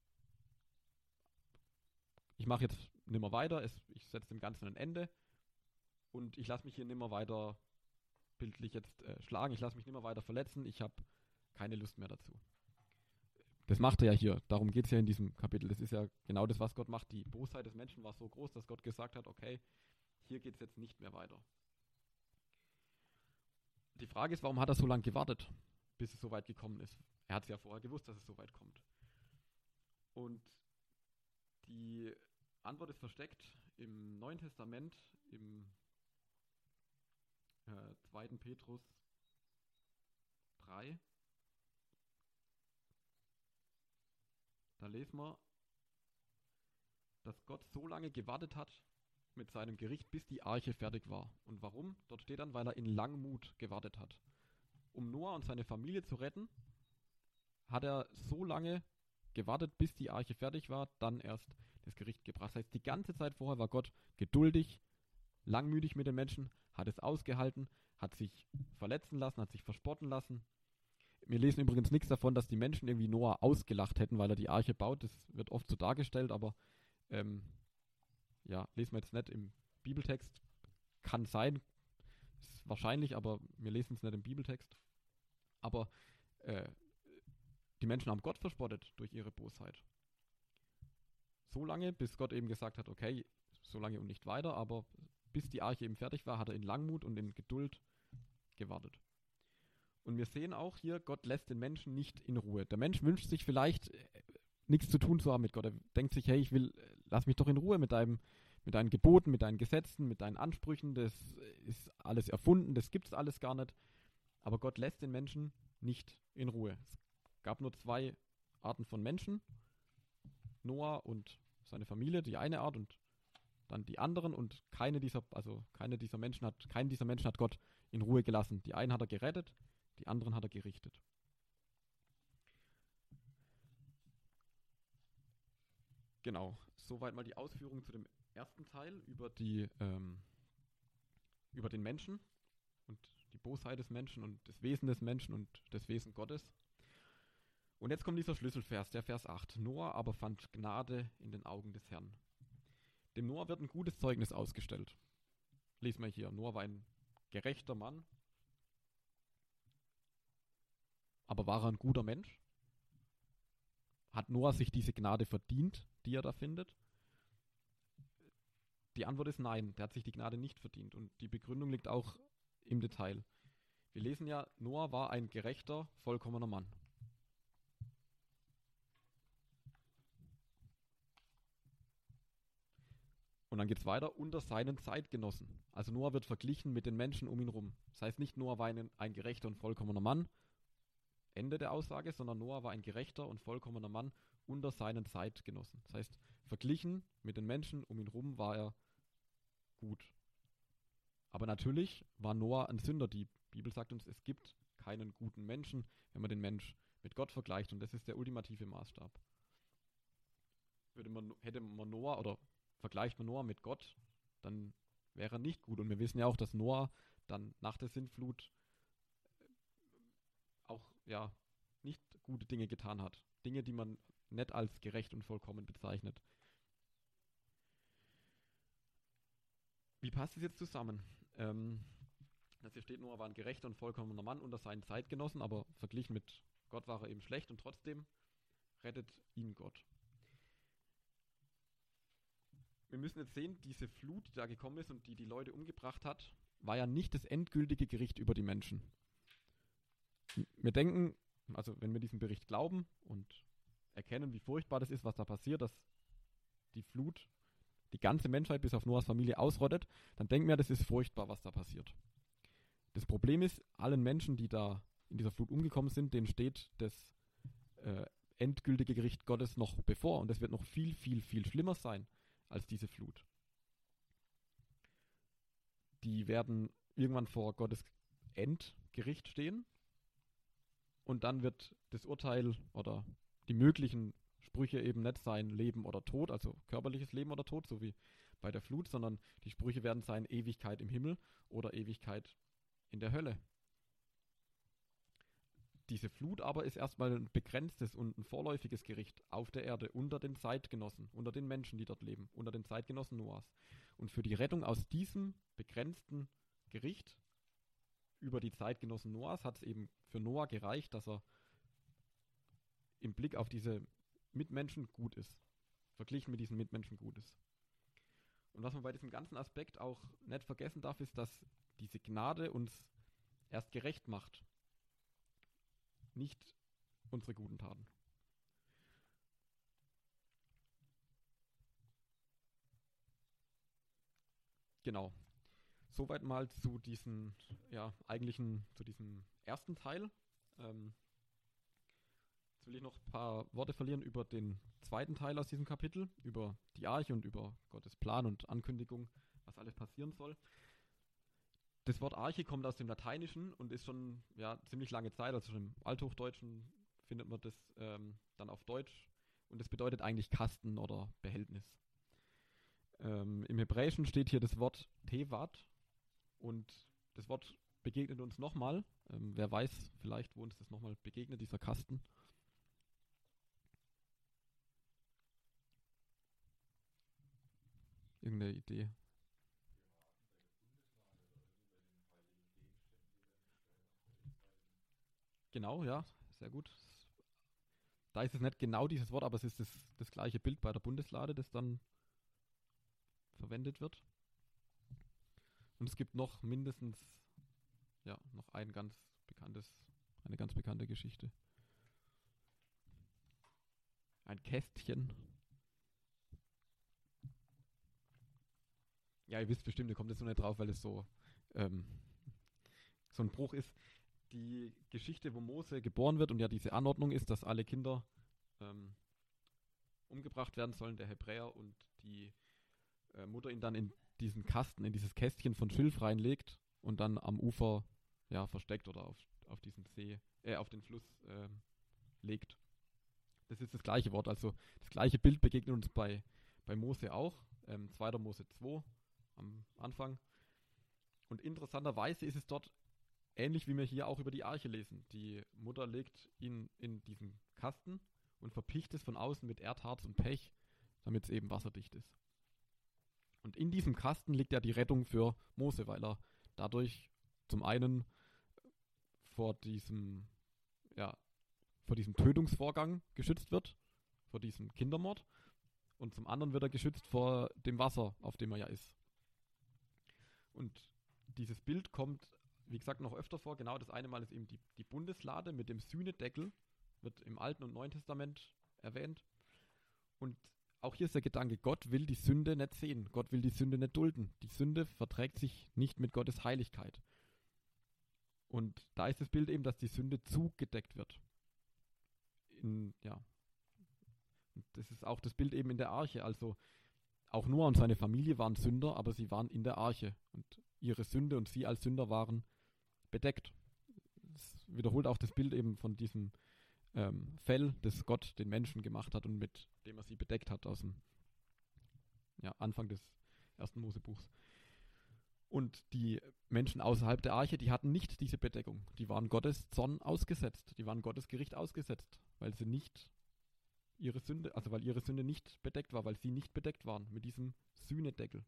ich mache jetzt nimmer weiter, ich setze dem Ganzen ein Ende und ich lasse mich hier nimmer weiter bildlich jetzt schlagen, ich lasse mich nimmer weiter verletzen, ich habe keine Lust mehr dazu. Das macht er ja hier, darum geht es ja in diesem Kapitel. Das ist ja genau das, was Gott macht. Die Bosheit des Menschen war so groß, dass Gott gesagt hat, okay, hier geht es jetzt nicht mehr weiter. Die Frage ist, warum hat er so lange gewartet, bis es so weit gekommen ist? Er hat es ja vorher gewusst, dass es so weit kommt. Und die Antwort ist versteckt im Neuen Testament, im 2. Petrus 3. Da lesen wir, dass Gott so lange gewartet hat mit seinem Gericht, bis die Arche fertig war. Und warum? Dort steht dann, weil er in Langmut gewartet hat. Um Noah und seine Familie zu retten, hat er so lange gewartet, bis die Arche fertig war, dann erst das Gericht gebracht. Das heißt, die ganze Zeit vorher war Gott geduldig, langmütig mit den Menschen, hat es ausgehalten, hat sich verletzen lassen, hat sich verspotten lassen. Wir lesen übrigens nichts davon, dass die Menschen irgendwie Noah ausgelacht hätten, weil er die Arche baut. Das wird oft so dargestellt, aber lesen wir jetzt nicht im Bibeltext. Kann sein, ist wahrscheinlich, aber wir lesen es nicht im Bibeltext. Aber die Menschen haben Gott verspottet durch ihre Bosheit. So lange, bis Gott eben gesagt hat, okay, so lange und nicht weiter, aber bis die Arche eben fertig war, hat er in Langmut und in Geduld gewartet. Und wir sehen auch hier, Gott lässt den Menschen nicht in Ruhe. Der Mensch wünscht sich vielleicht nichts zu tun zu haben mit Gott. Er denkt sich, hey, lass mich doch in Ruhe mit deinen Geboten, mit deinen Gesetzen, mit deinen Ansprüchen. Das ist alles erfunden, das gibt es alles gar nicht. Aber Gott lässt den Menschen nicht in Ruhe. Es gab nur 2 Arten von Menschen. Noah und seine Familie, die eine Art und dann die anderen, und keinen dieser Menschen hat Gott in Ruhe gelassen. Die einen hat er gerettet, die anderen hat er gerichtet. Genau, soweit mal die Ausführungen zu dem ersten Teil über den Menschen und die Bosheit des Menschen und das Wesen des Menschen und das Wesen Gottes. Und jetzt kommt dieser Schlüsselvers, der Vers 8. Noah aber fand Gnade in den Augen des Herrn. Dem Noah wird ein gutes Zeugnis ausgestellt. Lesen wir hier, Noah war ein gerechter Mann. Aber war er ein guter Mensch? Hat Noah sich diese Gnade verdient, die er da findet? Die Antwort ist nein, der hat sich die Gnade nicht verdient. Und die Begründung liegt auch im Detail. Wir lesen ja, Noah war ein gerechter, vollkommener Mann. Und dann geht es weiter, unter seinen Zeitgenossen. Also Noah wird verglichen mit den Menschen um ihn rum. Das heißt nicht, Noah war ein gerechter und vollkommener Mann, Ende der Aussage, sondern Noah war ein gerechter und vollkommener Mann unter seinen Zeitgenossen. Das heißt, verglichen mit den Menschen um ihn rum war er gut. Aber natürlich war Noah ein Sünder. Die Bibel sagt uns, es gibt keinen guten Menschen, wenn man den Mensch mit Gott vergleicht. Und das ist der ultimative Maßstab. Vergleicht man Noah mit Gott, dann wäre er nicht gut. Und wir wissen ja auch, dass Noah dann nach der Sintflut auch nicht gute Dinge getan hat. Dinge, die man nicht als gerecht und vollkommen bezeichnet. Wie passt es jetzt zusammen? Dass hier steht, Noah war ein gerechter und vollkommener Mann unter seinen Zeitgenossen, aber verglichen mit Gott war er eben schlecht und trotzdem rettet ihn Gott. wir müssen jetzt sehen, diese Flut, die da gekommen ist und die die Leute umgebracht hat, war ja nicht das endgültige Gericht über die Menschen. Wir denken, also wenn wir diesem Bericht glauben und erkennen, wie furchtbar das ist, was da passiert, dass die Flut die ganze Menschheit bis auf Noahs Familie ausrottet, dann denken wir, das ist furchtbar, was da passiert. Das Problem ist, allen Menschen, die da in dieser Flut umgekommen sind, denen steht das endgültige Gericht Gottes noch bevor. Und das wird noch viel, viel, viel schlimmer sein als diese Flut. Die werden irgendwann vor Gottes Endgericht stehen. Und dann wird das Urteil oder die möglichen Sprüche eben nicht sein Leben oder Tod, also körperliches Leben oder Tod, so wie bei der Flut, sondern die Sprüche werden sein Ewigkeit im Himmel oder Ewigkeit in der Hölle. Diese Flut aber ist erstmal ein begrenztes und ein vorläufiges Gericht auf der Erde unter den Zeitgenossen, unter den Menschen, die dort leben, unter den Zeitgenossen Noahs. Und für die Rettung aus diesem begrenzten Gericht über die Zeitgenossen Noahs hat es eben für Noah gereicht, dass er im Blick auf diese Mitmenschen gut ist, verglichen mit diesen Mitmenschen gut ist. Und was man bei diesem ganzen Aspekt auch nicht vergessen darf, ist, dass diese Gnade uns erst gerecht macht, nicht unsere guten Taten. Genau. Soweit mal zu diesem zu diesem ersten Teil. Jetzt will ich noch ein paar Worte verlieren über den zweiten Teil aus diesem Kapitel, über die Arche und über Gottes Plan und Ankündigung, was alles passieren soll. Das Wort Arche kommt aus dem Lateinischen und ist schon ziemlich lange Zeit, also schon im Althochdeutschen findet man das dann auf Deutsch und das bedeutet eigentlich Kasten oder Behältnis. Im Hebräischen steht hier das Wort Tevat und das Wort begegnet uns nochmal. Wer weiß vielleicht, wo uns das nochmal begegnet, dieser Kasten. Irgendeine Idee? Genau, ja, sehr gut. Da ist es nicht genau dieses Wort, aber es ist das gleiche Bild bei der Bundeslade, das dann verwendet wird. Und es gibt noch mindestens, noch eine ganz bekannte Geschichte. Ein Kästchen. Ja, ihr wisst bestimmt, ihr kommt jetzt nur nicht drauf, weil es so ein Bruch ist. Die Geschichte, wo Mose geboren wird und ja diese Anordnung ist, dass alle Kinder umgebracht werden sollen, der Hebräer, und die Mutter ihn dann in diesen Kasten, in dieses Kästchen von Schilf reinlegt und dann am Ufer versteckt oder auf diesen auf den Fluss legt. Das ist das gleiche Wort, also das gleiche Bild begegnet uns bei Mose auch, 2. Mose 2 am Anfang. Und interessanterweise ist es dort ähnlich, wie wir hier auch über die Arche lesen. Die Mutter legt ihn in diesen Kasten und verpicht es von außen mit Erdharz und Pech, damit es eben wasserdicht ist. Und in diesem Kasten liegt ja die Rettung für Mose, weil er dadurch zum einen vor diesem Tötungsvorgang geschützt wird, vor diesem Kindermord, und zum anderen wird er geschützt vor dem Wasser, auf dem er ja ist. Und dieses Bild kommt, wie gesagt, noch öfter vor. Genau, das eine Mal ist eben die Bundeslade mit dem Sühnedeckel, wird im Alten und Neuen Testament erwähnt. Und auch hier ist der Gedanke, Gott will die Sünde nicht sehen, Gott will die Sünde nicht dulden. Die Sünde verträgt sich nicht mit Gottes Heiligkeit. Und da ist das Bild eben, dass die Sünde zugedeckt wird. Und das ist auch das Bild eben in der Arche. Also auch Noah und seine Familie waren Sünder, aber sie waren in der Arche. Und ihre Sünde und sie als Sünder waren bedeckt. Es wiederholt auch das Bild eben von diesem Fell, das Gott den Menschen gemacht hat und mit dem er sie bedeckt hat aus dem Anfang des 1. Mosebuchs. Und die Menschen außerhalb der Arche, die hatten nicht diese Bedeckung. Die waren Gottes Zorn ausgesetzt. Die waren Gottes Gericht ausgesetzt, weil ihre Sünde nicht bedeckt war, weil sie nicht bedeckt waren mit diesem Sühnedeckel.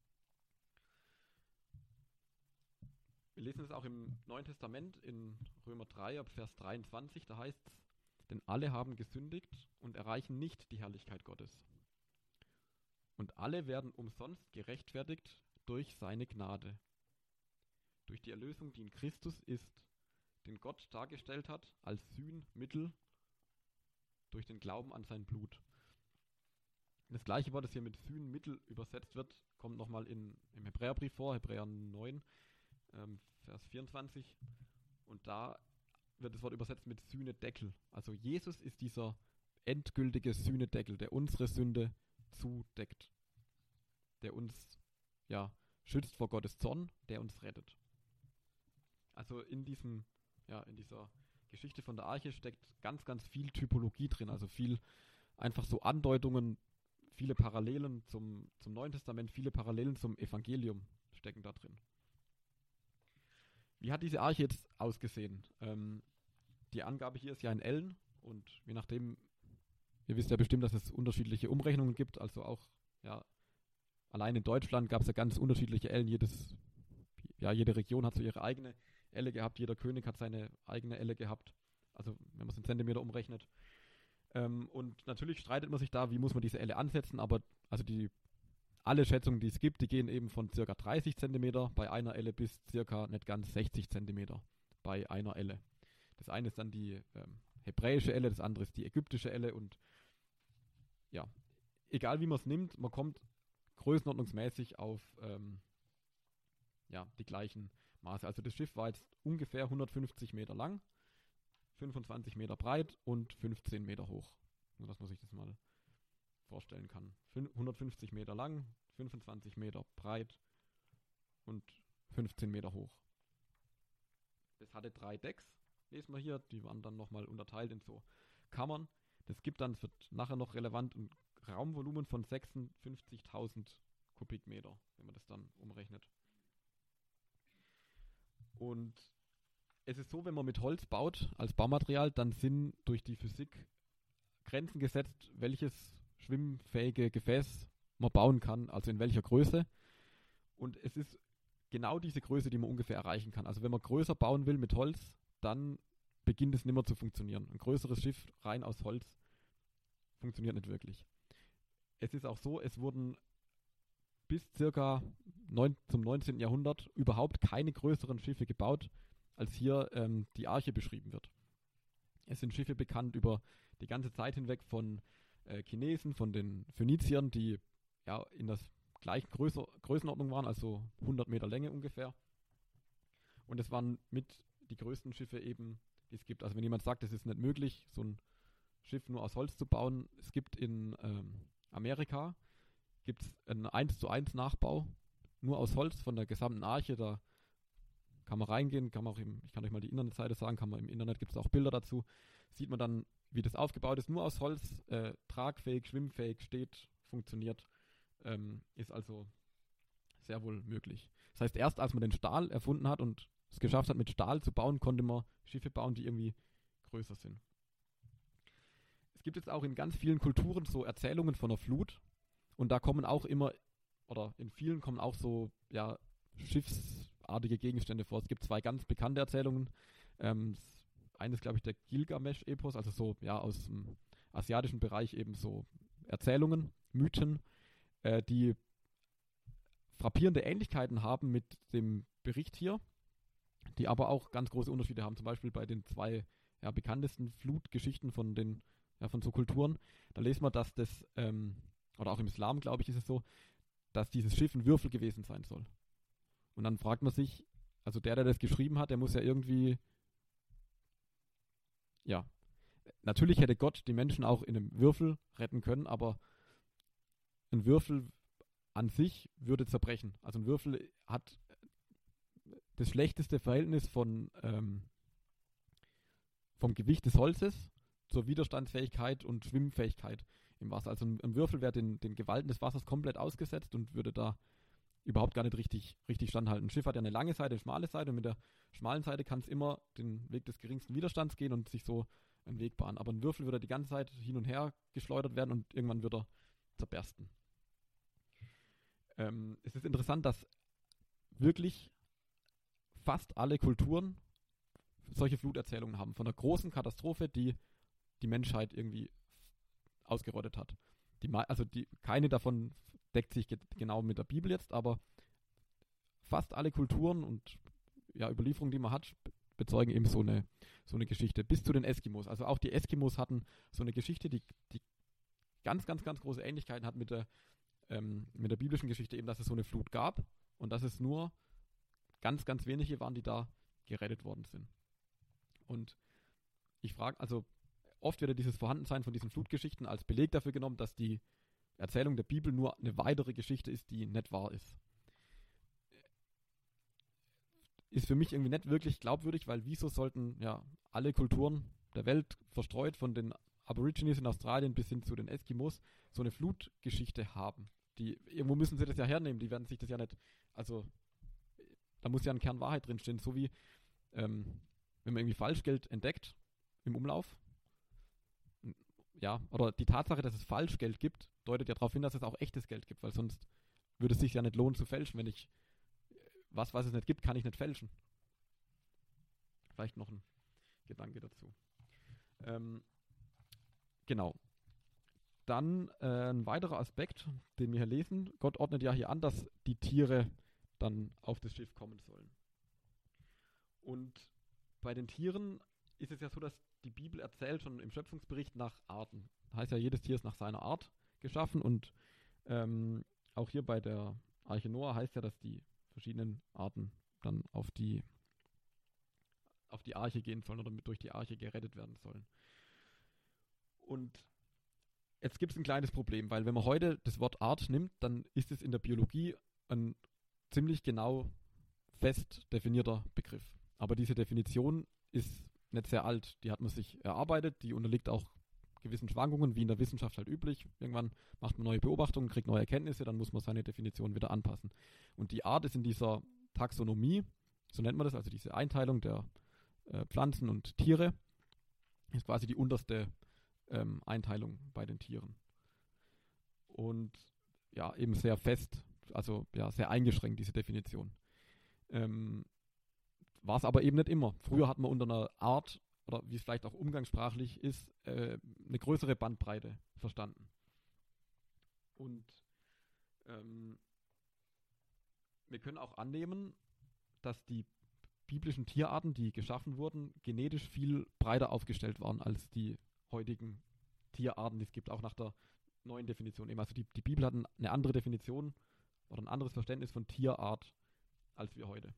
Wir lesen es auch im Neuen Testament in Römer 3 ab Vers 23, da heißt es: Denn alle haben gesündigt und erreichen nicht die Herrlichkeit Gottes. Und alle werden umsonst gerechtfertigt durch seine Gnade. Durch die Erlösung, die in Christus ist, den Gott dargestellt hat als Sühnmittel durch den Glauben an sein Blut. Das gleiche Wort, das hier mit Sühnmittel übersetzt wird, kommt nochmal im Hebräerbrief vor, Hebräer 9, Vers 24. Und da wird das Wort übersetzt mit Sühnedeckel. Also Jesus ist dieser endgültige Sühnedeckel, der unsere Sünde zudeckt. Der uns schützt vor Gottes Zorn, der uns rettet. Also in dieser Geschichte von der Arche steckt ganz, ganz viel Typologie drin, also viel einfach so Andeutungen, viele Parallelen zum Neuen Testament, viele Parallelen zum Evangelium stecken da drin. Wie hat diese Arche jetzt ausgesehen? Die Angabe hier ist ja in Ellen und je nachdem, ihr wisst ja bestimmt, dass es unterschiedliche Umrechnungen gibt, also auch, allein in Deutschland gab es ja ganz unterschiedliche Ellen, jede Region hat so ihre eigene Elle gehabt, jeder König hat seine eigene Elle gehabt, also wenn man es in Zentimeter umrechnet. Und natürlich streitet man sich da, wie muss man diese Elle ansetzen, aber also alle Schätzungen, die es gibt, die gehen eben von circa 30 Zentimeter bei einer Elle bis circa nicht ganz 60 Zentimeter bei einer Elle. Das eine ist dann die hebräische Elle, das andere ist die ägyptische Elle und ja, egal wie man es nimmt, man kommt größenordnungsmäßig auf die gleichen Maße. Also das Schiff war jetzt ungefähr 150 Meter lang, 25 Meter breit und 15 Meter hoch. Nur, dass man sich das mal vorstellen kann. 150 Meter lang, 25 Meter breit und 15 Meter hoch. Das hatte 3 Decks, lesen wir hier. Die waren dann nochmal unterteilt in so Kammern. Das gibt dann, wird nachher noch relevant, ein Raumvolumen von 56.000 Kubikmeter, wenn man das dann umrechnet. Und es ist so, wenn man mit Holz baut als Baumaterial, dann sind durch die Physik Grenzen gesetzt, welches schwimmfähige Gefäß man bauen kann, also in welcher Größe. Und es ist genau diese Größe, die man ungefähr erreichen kann. Also wenn man größer bauen will mit Holz, dann beginnt es nicht mehr zu funktionieren. Ein größeres Schiff rein aus Holz funktioniert nicht wirklich. Es ist auch so, es wurden bis circa zum 19. Jahrhundert überhaupt keine größeren Schiffe gebaut, als hier die Arche beschrieben wird. Es sind Schiffe bekannt über die ganze Zeit hinweg von Chinesen, von den Phöniziern, die in der gleichen Größenordnung waren, also 100 Meter Länge ungefähr. Und es waren mit die größten Schiffe eben, die es gibt. Also wenn jemand sagt, es ist nicht möglich, so ein Schiff nur aus Holz zu bauen, es gibt in Amerika gibt's einen 1:1 Nachbau, nur aus Holz von der gesamten Arche. Da kann man reingehen, ich kann euch mal die Internetseite sagen, im Internet gibt es auch Bilder dazu, sieht man dann, wie das aufgebaut ist, nur aus Holz, tragfähig, schwimmfähig, steht, funktioniert, ist also sehr wohl möglich. Das heißt, erst als man den Stahl erfunden hat und es geschafft hat, mit Stahl zu bauen, konnte man Schiffe bauen, die irgendwie größer sind. Es gibt jetzt auch in ganz vielen Kulturen so Erzählungen von der Flut und da kommen auch immer, oder in vielen kommen auch so, schiffsartige Gegenstände vor. Es gibt 2 ganz bekannte Erzählungen. Eine ist, glaube ich, der Gilgamesch-Epos, also so, aus dem asiatischen Bereich eben so Erzählungen, Mythen, die frappierende Ähnlichkeiten haben mit dem Bericht hier, die aber auch ganz große Unterschiede haben. Zum Beispiel bei den 2 bekanntesten Flutgeschichten von so Kulturen. Da lesen wir, dass das, oder auch im Islam, glaube ich, ist es so, dass dieses Schiff ein Würfel gewesen sein soll. Und dann fragt man sich, also der das geschrieben hat, der muss ja irgendwie, natürlich hätte Gott die Menschen auch in einem Würfel retten können, aber ein Würfel an sich würde zerbrechen. Also ein Würfel hat das schlechteste Verhältnis vom Gewicht des Holzes zur Widerstandsfähigkeit und Schwimmfähigkeit im Wasser. Also ein Würfel wäre den Gewalten des Wassers komplett ausgesetzt und würde da überhaupt gar nicht richtig standhalten. Ein Schiff hat ja eine lange Seite, eine schmale Seite und mit der schmalen Seite kann es immer den Weg des geringsten Widerstands gehen und sich so einen Weg bahnen. Aber ein Würfel würde die ganze Zeit hin und her geschleudert werden und irgendwann wird er zerbersten. Es ist interessant, dass wirklich fast alle Kulturen solche Fluterzählungen haben. Von einer großen Katastrophe, die die Menschheit irgendwie ausgerottet hat. keine davon deckt sich genau mit der Bibel jetzt, aber fast alle Kulturen und ja, Überlieferungen, die man hat, bezeugen eben so eine Geschichte. Bis zu den Eskimos. Also auch die Eskimos hatten so eine Geschichte, die ganz, ganz, ganz große Ähnlichkeiten hat mit der biblischen Geschichte, eben, dass es so eine Flut gab und dass es nur ganz, ganz wenige waren, die da gerettet worden sind. Und ich frage, also oft wird ja dieses Vorhandensein von diesen Flutgeschichten als Beleg dafür genommen, dass die Erzählung der Bibel nur eine weitere Geschichte ist, die nicht wahr ist. Ist für mich irgendwie nicht wirklich glaubwürdig, weil wieso sollten ja alle Kulturen der Welt verstreut von den Aborigines in Australien bis hin zu den Eskimos so eine Flutgeschichte haben? Irgendwo müssen sie das ja hernehmen, die werden sich das ja nicht, also da muss ja ein Kern Wahrheit drinstehen, so wie wenn man irgendwie Falschgeld entdeckt im Umlauf, ja, oder die Tatsache, dass es Falschgeld gibt, deutet ja darauf hin, dass es auch echtes Geld gibt, weil sonst würde es sich ja nicht lohnen zu fälschen. Wenn ich was es nicht gibt, kann ich nicht fälschen. Vielleicht noch ein Gedanke dazu. Genau. Dann ein weiterer Aspekt, den wir hier lesen. Gott ordnet ja hier an, dass die Tiere dann auf das Schiff kommen sollen. Und bei den Tieren ist es ja so, dass die Bibel erzählt schon im Schöpfungsbericht nach Arten. Das heißt ja, jedes Tier ist nach seiner Art geschaffen und auch hier bei der Arche Noah heißt ja, dass die verschiedenen Arten dann auf die Arche gehen sollen oder durch die Arche gerettet werden sollen. Und jetzt gibt es ein kleines Problem, weil wenn man heute das Wort Art nimmt, dann ist es in der Biologie ein ziemlich genau fest definierter Begriff. Aber diese Definition ist nicht sehr alt. Die hat man sich erarbeitet, die unterliegt auch gewissen Schwankungen, wie in der Wissenschaft halt üblich. Irgendwann macht man neue Beobachtungen, kriegt neue Erkenntnisse, dann muss man seine Definition wieder anpassen. Und die Art ist in dieser Taxonomie, so nennt man das, also diese Einteilung der Pflanzen und Tiere, ist quasi die unterste Einteilung bei den Tieren. Und ja, eben sehr fest, also ja, sehr eingeschränkt, diese Definition. War es aber eben nicht immer. Früher hat man unter einer Art, oder wie es vielleicht auch umgangssprachlich ist, eine größere Bandbreite verstanden. Und wir können auch annehmen, dass die biblischen Tierarten, die geschaffen wurden, genetisch viel breiter aufgestellt waren als die heutigen Tierarten, die es gibt, auch nach der neuen Definition. Eben. Also die Bibel hat eine andere Definition oder ein anderes Verständnis von Tierart als wir heute.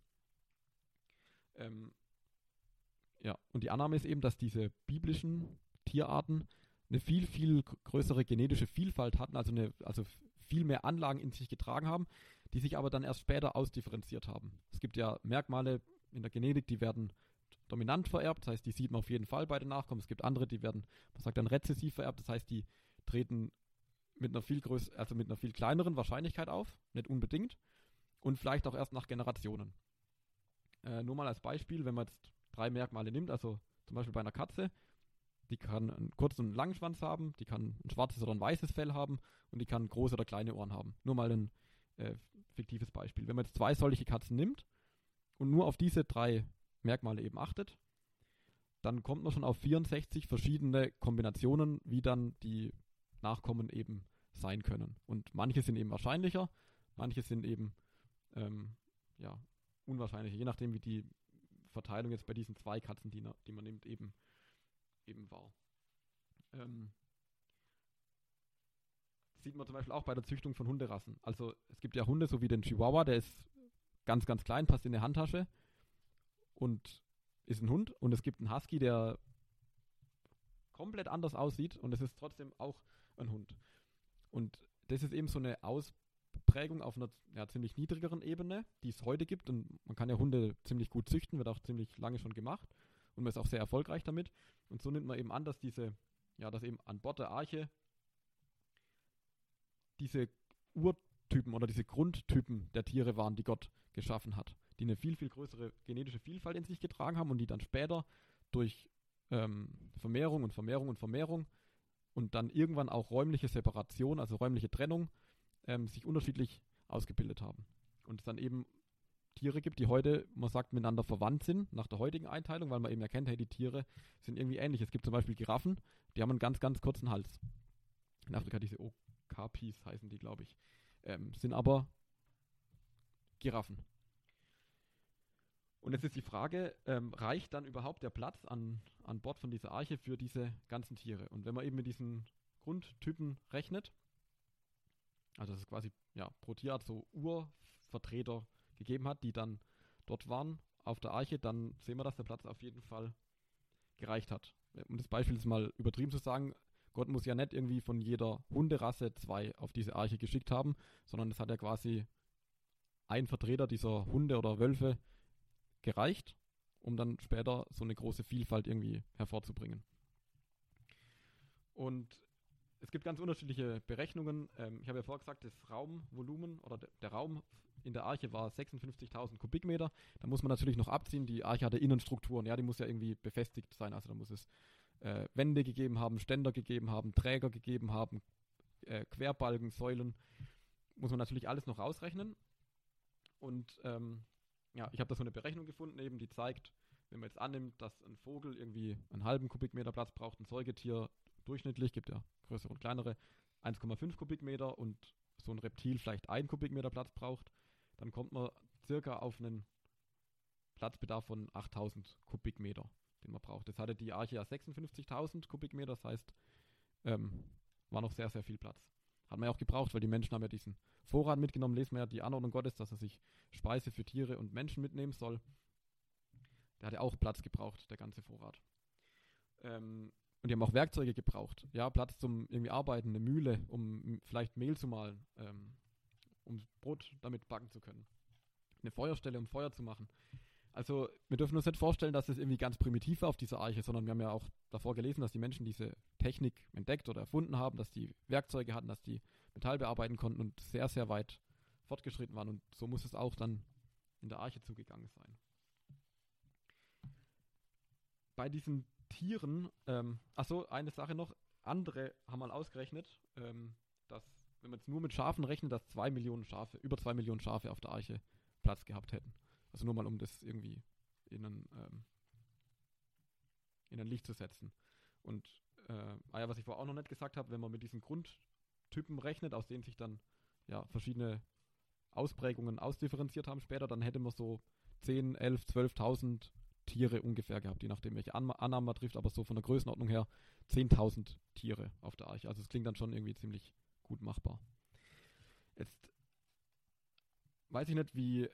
Ja, und die Annahme ist eben, dass diese biblischen Tierarten eine viel, viel größere genetische Vielfalt hatten, also viel mehr Anlagen in sich getragen haben, die sich aber dann erst später ausdifferenziert haben. Es gibt ja Merkmale in der Genetik, die werden dominant vererbt, das heißt, die sieht man auf jeden Fall bei den Nachkommen. Es gibt andere, die werden, man sagt dann rezessiv vererbt, das heißt, die treten mit einer viel kleineren Wahrscheinlichkeit auf, nicht unbedingt, und vielleicht auch erst nach Generationen. Nur mal als Beispiel, wenn man jetzt 3 Merkmale nimmt, also zum Beispiel bei einer Katze, die kann einen kurzen und einen langen Schwanz haben, die kann ein schwarzes oder ein weißes Fell haben und die kann große oder kleine Ohren haben. Nur mal ein fiktives Beispiel. Wenn man jetzt 2 solche Katzen nimmt und nur auf diese 3 Merkmale eben achtet, dann kommt man schon auf 64 verschiedene Kombinationen, wie dann die Nachkommen eben sein können. Und manche sind eben wahrscheinlicher, manche sind eben unwahrscheinlicher, je nachdem wie die Verteilung jetzt bei diesen 2 Katzen, die man nimmt, eben war. Sieht man zum Beispiel auch bei der Züchtung von Hunderassen. Also es gibt ja Hunde, so wie den Chihuahua, der ist ganz, ganz klein, passt in eine Handtasche und ist ein Hund. Und es gibt einen Husky, der komplett anders aussieht und es ist trotzdem auch ein Hund. Und das ist eben so eine Ausprägung auf einer ziemlich niedrigeren Ebene, die es heute gibt. Und man kann ja Hunde ziemlich gut züchten, wird auch ziemlich lange schon gemacht. Und man ist auch sehr erfolgreich damit. Und so nimmt man eben an, dass dass eben an Bord der Arche diese Urtypen oder diese Grundtypen der Tiere waren, die Gott geschaffen hat, die eine viel, viel größere genetische Vielfalt in sich getragen haben und die dann später durch Vermehrung und dann irgendwann auch räumliche Separation, also räumliche Trennung, sich unterschiedlich ausgebildet haben. Und es dann eben Tiere gibt, die heute, man sagt, miteinander verwandt sind, nach der heutigen Einteilung, weil man eben erkennt, hey, die Tiere sind irgendwie ähnlich. Es gibt zum Beispiel Giraffen, die haben einen ganz, ganz kurzen Hals. In Afrika diese Okapis heißen die, glaube ich. Sind aber Giraffen. Und jetzt ist die Frage, reicht dann überhaupt der Platz an Bord von dieser Arche für diese ganzen Tiere? Und wenn man eben mit diesen Grundtypen rechnet, also dass es quasi pro Tierart so Urvertreter gegeben hat, die dann dort waren auf der Arche, dann sehen wir, dass der Platz auf jeden Fall gereicht hat. Um das Beispiel jetzt mal übertrieben zu sagen, Gott muss ja nicht irgendwie von jeder Hunderasse 2 auf diese Arche geschickt haben, sondern es hat ja quasi ein Vertreter dieser Hunde oder Wölfe gereicht, um dann später so eine große Vielfalt irgendwie hervorzubringen. Und es gibt ganz unterschiedliche Berechnungen. Ich habe ja vorher gesagt, das Raumvolumen oder der Raum in der Arche war 56.000 Kubikmeter. Da muss man natürlich noch abziehen. Die Arche hatte Innenstrukturen. Ja, die muss ja irgendwie befestigt sein. Also da muss es Wände gegeben haben, Ständer gegeben haben, Träger gegeben haben, Querbalken, Säulen. Muss man natürlich alles noch rausrechnen. Und ich habe da so eine Berechnung gefunden, eben, die zeigt, wenn man jetzt annimmt, dass ein Vogel irgendwie einen halben Kubikmeter Platz braucht, ein Säugetier durchschnittlich, gibt ja größere und kleinere, 1,5 Kubikmeter und so ein Reptil vielleicht 1 Kubikmeter Platz braucht, dann kommt man circa auf einen Platzbedarf von 8.000 Kubikmeter, den man braucht. Jetzt hatte die Arche ja 56.000 Kubikmeter, das heißt, war noch sehr, sehr viel Platz. Hat man ja auch gebraucht, weil die Menschen haben ja diesen Vorrat mitgenommen, lesen wir ja die Anordnung Gottes, dass er sich Speise für Tiere und Menschen mitnehmen soll. Der hatte auch Platz gebraucht, der ganze Vorrat. Und die haben auch Werkzeuge gebraucht. Ja, Platz zum irgendwie arbeiten, eine Mühle, um vielleicht Mehl zu mahlen, um Brot damit backen zu können. Eine Feuerstelle, um Feuer zu machen. Also wir dürfen uns nicht vorstellen, dass es irgendwie ganz primitiv war auf dieser Arche, sondern wir haben ja auch davor gelesen, dass die Menschen diese Technik entdeckt oder erfunden haben, dass die Werkzeuge hatten, dass die Metall bearbeiten konnten und sehr, sehr weit fortgeschritten waren. Und so muss es auch dann in der Arche zugegangen sein. Bei diesen Tieren, eine Sache noch, andere haben mal ausgerechnet, dass, wenn man jetzt nur mit Schafen rechnet, dass über 2 Millionen Schafe auf der Arche Platz gehabt hätten. Also nur mal, um das irgendwie in ein Licht zu setzen. Und was ich vorher auch noch nicht gesagt habe, wenn man mit diesen Grundtypen rechnet, aus denen sich dann verschiedene Ausprägungen ausdifferenziert haben später, dann hätte man so 10, 11, 12.000 Tiere ungefähr gehabt, je nachdem, welche Annahmen man trifft, aber so von der Größenordnung her 10.000 Tiere auf der Arche. Also es klingt dann schon irgendwie ziemlich gut machbar. Jetzt weiß ich nicht, wie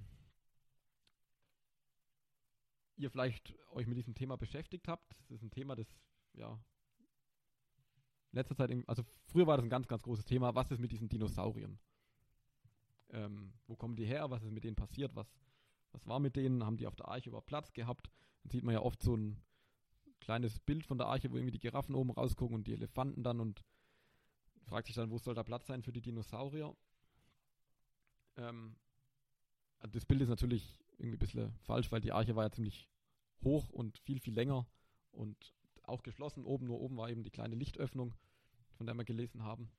ihr vielleicht euch mit diesem Thema beschäftigt habt. Das ist ein Thema, das in letzter Zeit, also früher war das ein ganz, ganz großes Thema. Was ist mit diesen Dinosauriern? Wo kommen die her? Was ist mit denen passiert? Was war mit denen? Haben die auf der Arche überhaupt Platz gehabt? Dann sieht man ja oft so ein kleines Bild von der Arche, wo irgendwie die Giraffen oben rausgucken und die Elefanten dann und fragt sich dann, wo soll da Platz sein für die Dinosaurier? Also das Bild ist natürlich irgendwie ein bisschen falsch, weil die Arche war ja ziemlich hoch und viel, viel länger und auch geschlossen. Nur oben war eben die kleine Lichtöffnung, von der wir gelesen haben.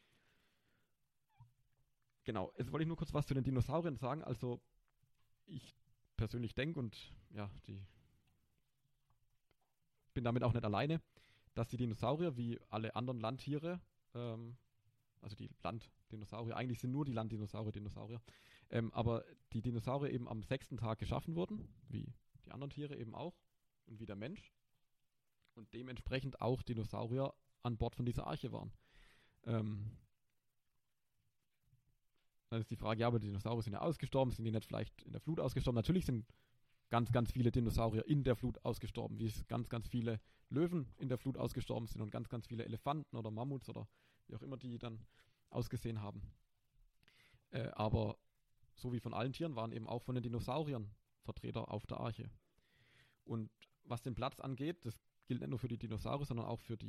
Genau, jetzt wollte ich nur kurz was zu den Dinosauriern sagen. Also ich persönlich denke, und bin damit auch nicht alleine, dass die Dinosaurier wie alle anderen Landtiere, also die Landdinosaurier, eigentlich sind nur die Landdinosaurier, aber die Dinosaurier eben am 6. Tag geschaffen wurden, wie die anderen Tiere eben auch und wie der Mensch und dementsprechend auch Dinosaurier an Bord von dieser Arche waren. Dann ist die Frage, aber die Dinosaurier sind ja ausgestorben, sind die nicht vielleicht in der Flut ausgestorben? Natürlich sind ganz, ganz viele Dinosaurier in der Flut ausgestorben, wie es ganz, ganz viele Löwen in der Flut ausgestorben sind und ganz, ganz viele Elefanten oder Mammuts oder wie auch immer die dann ausgesehen haben. Aber so wie von allen Tieren waren eben auch von den Dinosauriern Vertreter auf der Arche. Und was den Platz angeht, das gilt nicht nur für die Dinosaurier, sondern auch für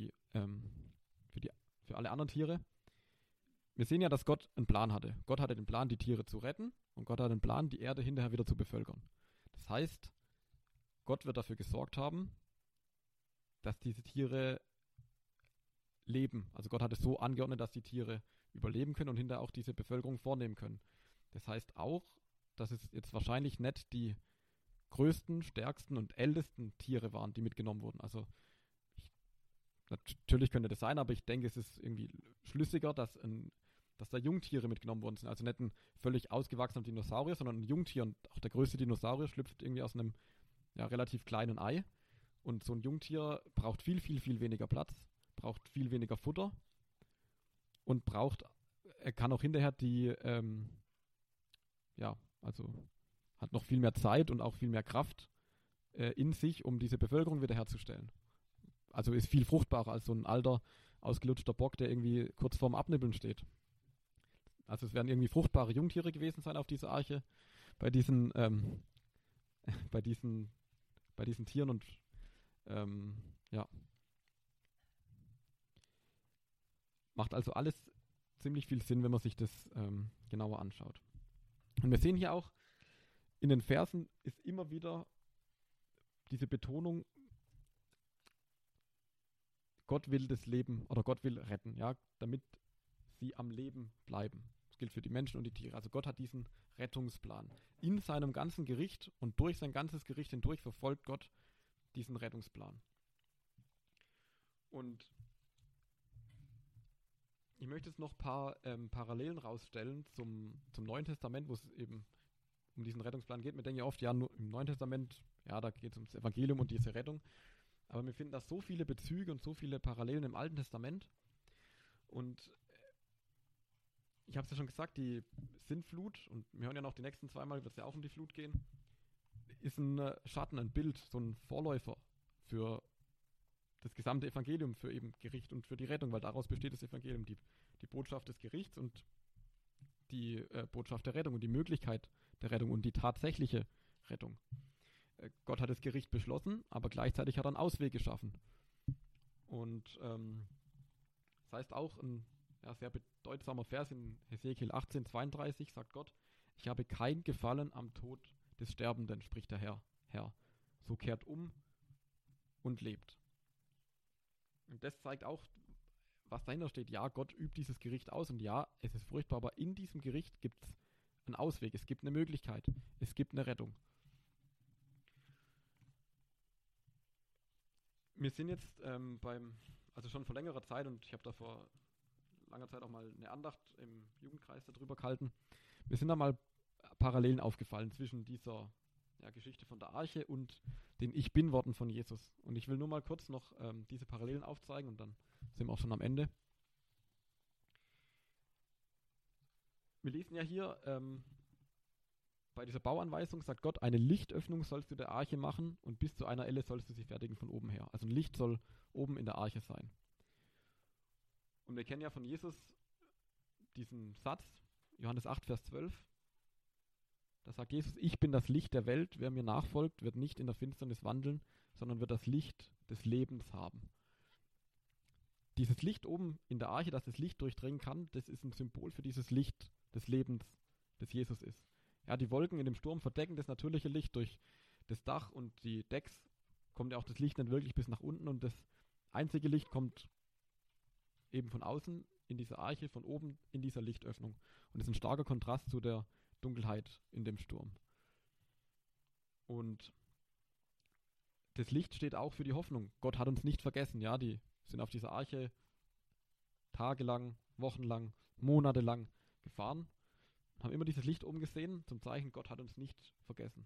alle anderen Tiere. Wir sehen ja, dass Gott einen Plan hatte. Gott hatte den Plan, die Tiere zu retten und Gott hatte den Plan, die Erde hinterher wieder zu bevölkern. Das heißt, Gott wird dafür gesorgt haben, dass diese Tiere leben. Also Gott hat es so angeordnet, dass die Tiere überleben können und hinterher auch diese Bevölkerung vornehmen können. Das heißt auch, dass es jetzt wahrscheinlich nicht die größten, stärksten und ältesten Tiere waren, die mitgenommen wurden. Also ich Natürlich könnte das sein, aber ich denke, es ist irgendwie schlüssiger, dass da Jungtiere mitgenommen worden sind. Also nicht ein völlig ausgewachsener Dinosaurier, sondern ein Jungtier. Und auch der größte Dinosaurier schlüpft irgendwie aus einem relativ kleinen Ei. Und so ein Jungtier braucht viel, viel, viel weniger Platz, braucht viel weniger Futter und er kann auch hinterher also hat noch viel mehr Zeit und auch viel mehr Kraft in sich, um diese Bevölkerung wiederherzustellen. Also ist viel fruchtbarer als so ein alter, ausgelutschter Bock, der irgendwie kurz vorm Abnibbeln steht. Also es werden irgendwie fruchtbare Jungtiere gewesen sein auf dieser Arche, bei diesen Tieren und macht also alles ziemlich viel Sinn, wenn man sich das genauer anschaut. Und wir sehen hier auch, in den Versen ist immer wieder diese Betonung, Gott will das Leben oder Gott will retten, ja, damit sie am Leben bleiben. Das gilt für die Menschen und die Tiere. Also Gott hat diesen Rettungsplan. In seinem ganzen Gericht und durch sein ganzes Gericht hindurch verfolgt Gott diesen Rettungsplan. Und ich möchte jetzt noch ein paar Parallelen rausstellen zum Neuen Testament, wo es eben um diesen Rettungsplan geht. Wir denken ja oft, ja, nur im Neuen Testament, ja, da geht es ums Evangelium und diese Rettung. Aber wir finden da so viele Bezüge und so viele Parallelen im Alten Testament. Und ich habe es ja schon gesagt, die Sintflut, und wir hören ja noch die nächsten zweimal, wird es ja auch um die Flut gehen, ist ein Schatten, ein Bild, so ein Vorläufer für das gesamte Evangelium, für eben Gericht und für die Rettung, weil daraus besteht das Evangelium, die Botschaft des Gerichts und die Botschaft der Rettung und die Möglichkeit der Rettung und die tatsächliche Rettung. Gott hat das Gericht beschlossen, aber gleichzeitig hat er einen Ausweg geschaffen. Und das heißt auch ein sehr bedeutsamer Vers in Hesekiel 18,32 sagt Gott, ich habe kein Gefallen am Tod des Sterbenden, spricht der Herr. So kehrt um und lebt. Und das zeigt auch, was dahinter steht. Ja, Gott übt dieses Gericht aus und ja, es ist furchtbar, aber in diesem Gericht gibt es einen Ausweg, es gibt eine Möglichkeit, es gibt eine Rettung. Wir sind jetzt also schon vor längerer Zeit und ich habe da vor langer Zeit auch mal eine Andacht im Jugendkreis darüber gehalten. Mir sind da mal Parallelen aufgefallen zwischen dieser Geschichte von der Arche und den Ich Bin-Worten von Jesus. Und ich will nur mal kurz noch diese Parallelen aufzeigen und dann sind wir auch schon am Ende. Wir lesen ja hier, bei dieser Bauanweisung sagt Gott, eine Lichtöffnung sollst du der Arche machen und bis zu einer Elle sollst du sie fertigen von oben her. Also ein Licht soll oben in der Arche sein. Und wir kennen ja von Jesus diesen Satz, Johannes 8, Vers 12. Da sagt Jesus, ich bin das Licht der Welt, wer mir nachfolgt, wird nicht in der Finsternis wandeln, sondern wird das Licht des Lebens haben. Dieses Licht oben in der Arche, dass das Licht durchdringen kann, das ist ein Symbol für dieses Licht des Lebens, das Jesus ist. Ja, die Wolken in dem Sturm verdecken das natürliche Licht durch das Dach und die Decks, kommt ja auch das Licht nicht wirklich bis nach unten und das einzige Licht kommt eben von außen in dieser Arche, von oben in dieser Lichtöffnung. Und das ist ein starker Kontrast zu der Dunkelheit in dem Sturm. Und das Licht steht auch für die Hoffnung. Gott hat uns nicht vergessen. Ja, die sind auf dieser Arche tagelang, wochenlang, monatelang gefahren, haben immer dieses Licht oben gesehen, zum Zeichen, Gott hat uns nicht vergessen.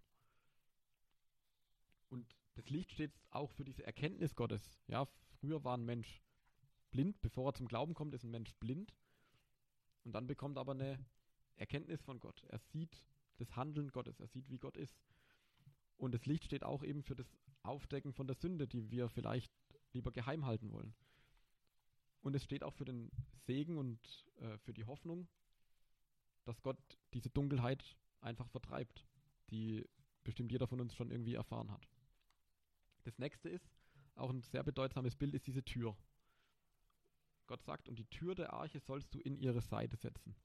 Und das Licht steht auch für diese Erkenntnis Gottes. Ja, früher war ein Mensch blind, bevor er zum Glauben kommt, ist ein Mensch blind. Und dann bekommt aber eine Erkenntnis von Gott. Er sieht das Handeln Gottes, er sieht, wie Gott ist. Und das Licht steht auch eben für das Aufdecken von der Sünde, die wir vielleicht lieber geheim halten wollen. Und es steht auch für den Segen und für die Hoffnung, dass Gott diese Dunkelheit einfach vertreibt, die bestimmt jeder von uns schon irgendwie erfahren hat. Das nächste ist, auch ein sehr bedeutsames Bild, ist diese Tür. Gott sagt, und die Tür der Arche sollst du in ihre Seite setzen.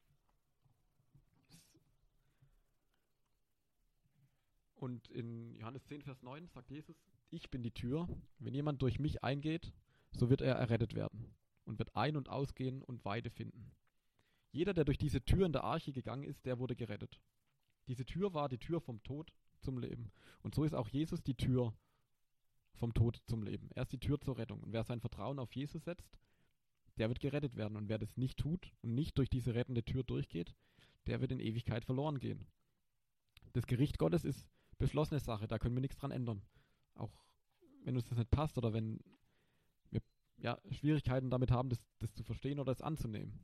Und in Johannes 10, Vers 9 sagt Jesus, ich bin die Tür, wenn jemand durch mich eingeht, so wird er errettet werden und wird ein- und ausgehen und Weide finden. Jeder, der durch diese Tür in der Arche gegangen ist, der wurde gerettet. Diese Tür war die Tür vom Tod zum Leben. Und so ist auch Jesus die Tür vom Tod zum Leben. Er ist die Tür zur Rettung. Und wer sein Vertrauen auf Jesus setzt, der wird gerettet werden. Und wer das nicht tut und nicht durch diese rettende Tür durchgeht, der wird in Ewigkeit verloren gehen. Das Gericht Gottes ist beschlossene Sache, da können wir nichts dran ändern. Auch wenn uns das nicht passt oder wenn wir Schwierigkeiten damit haben, das zu verstehen oder es anzunehmen.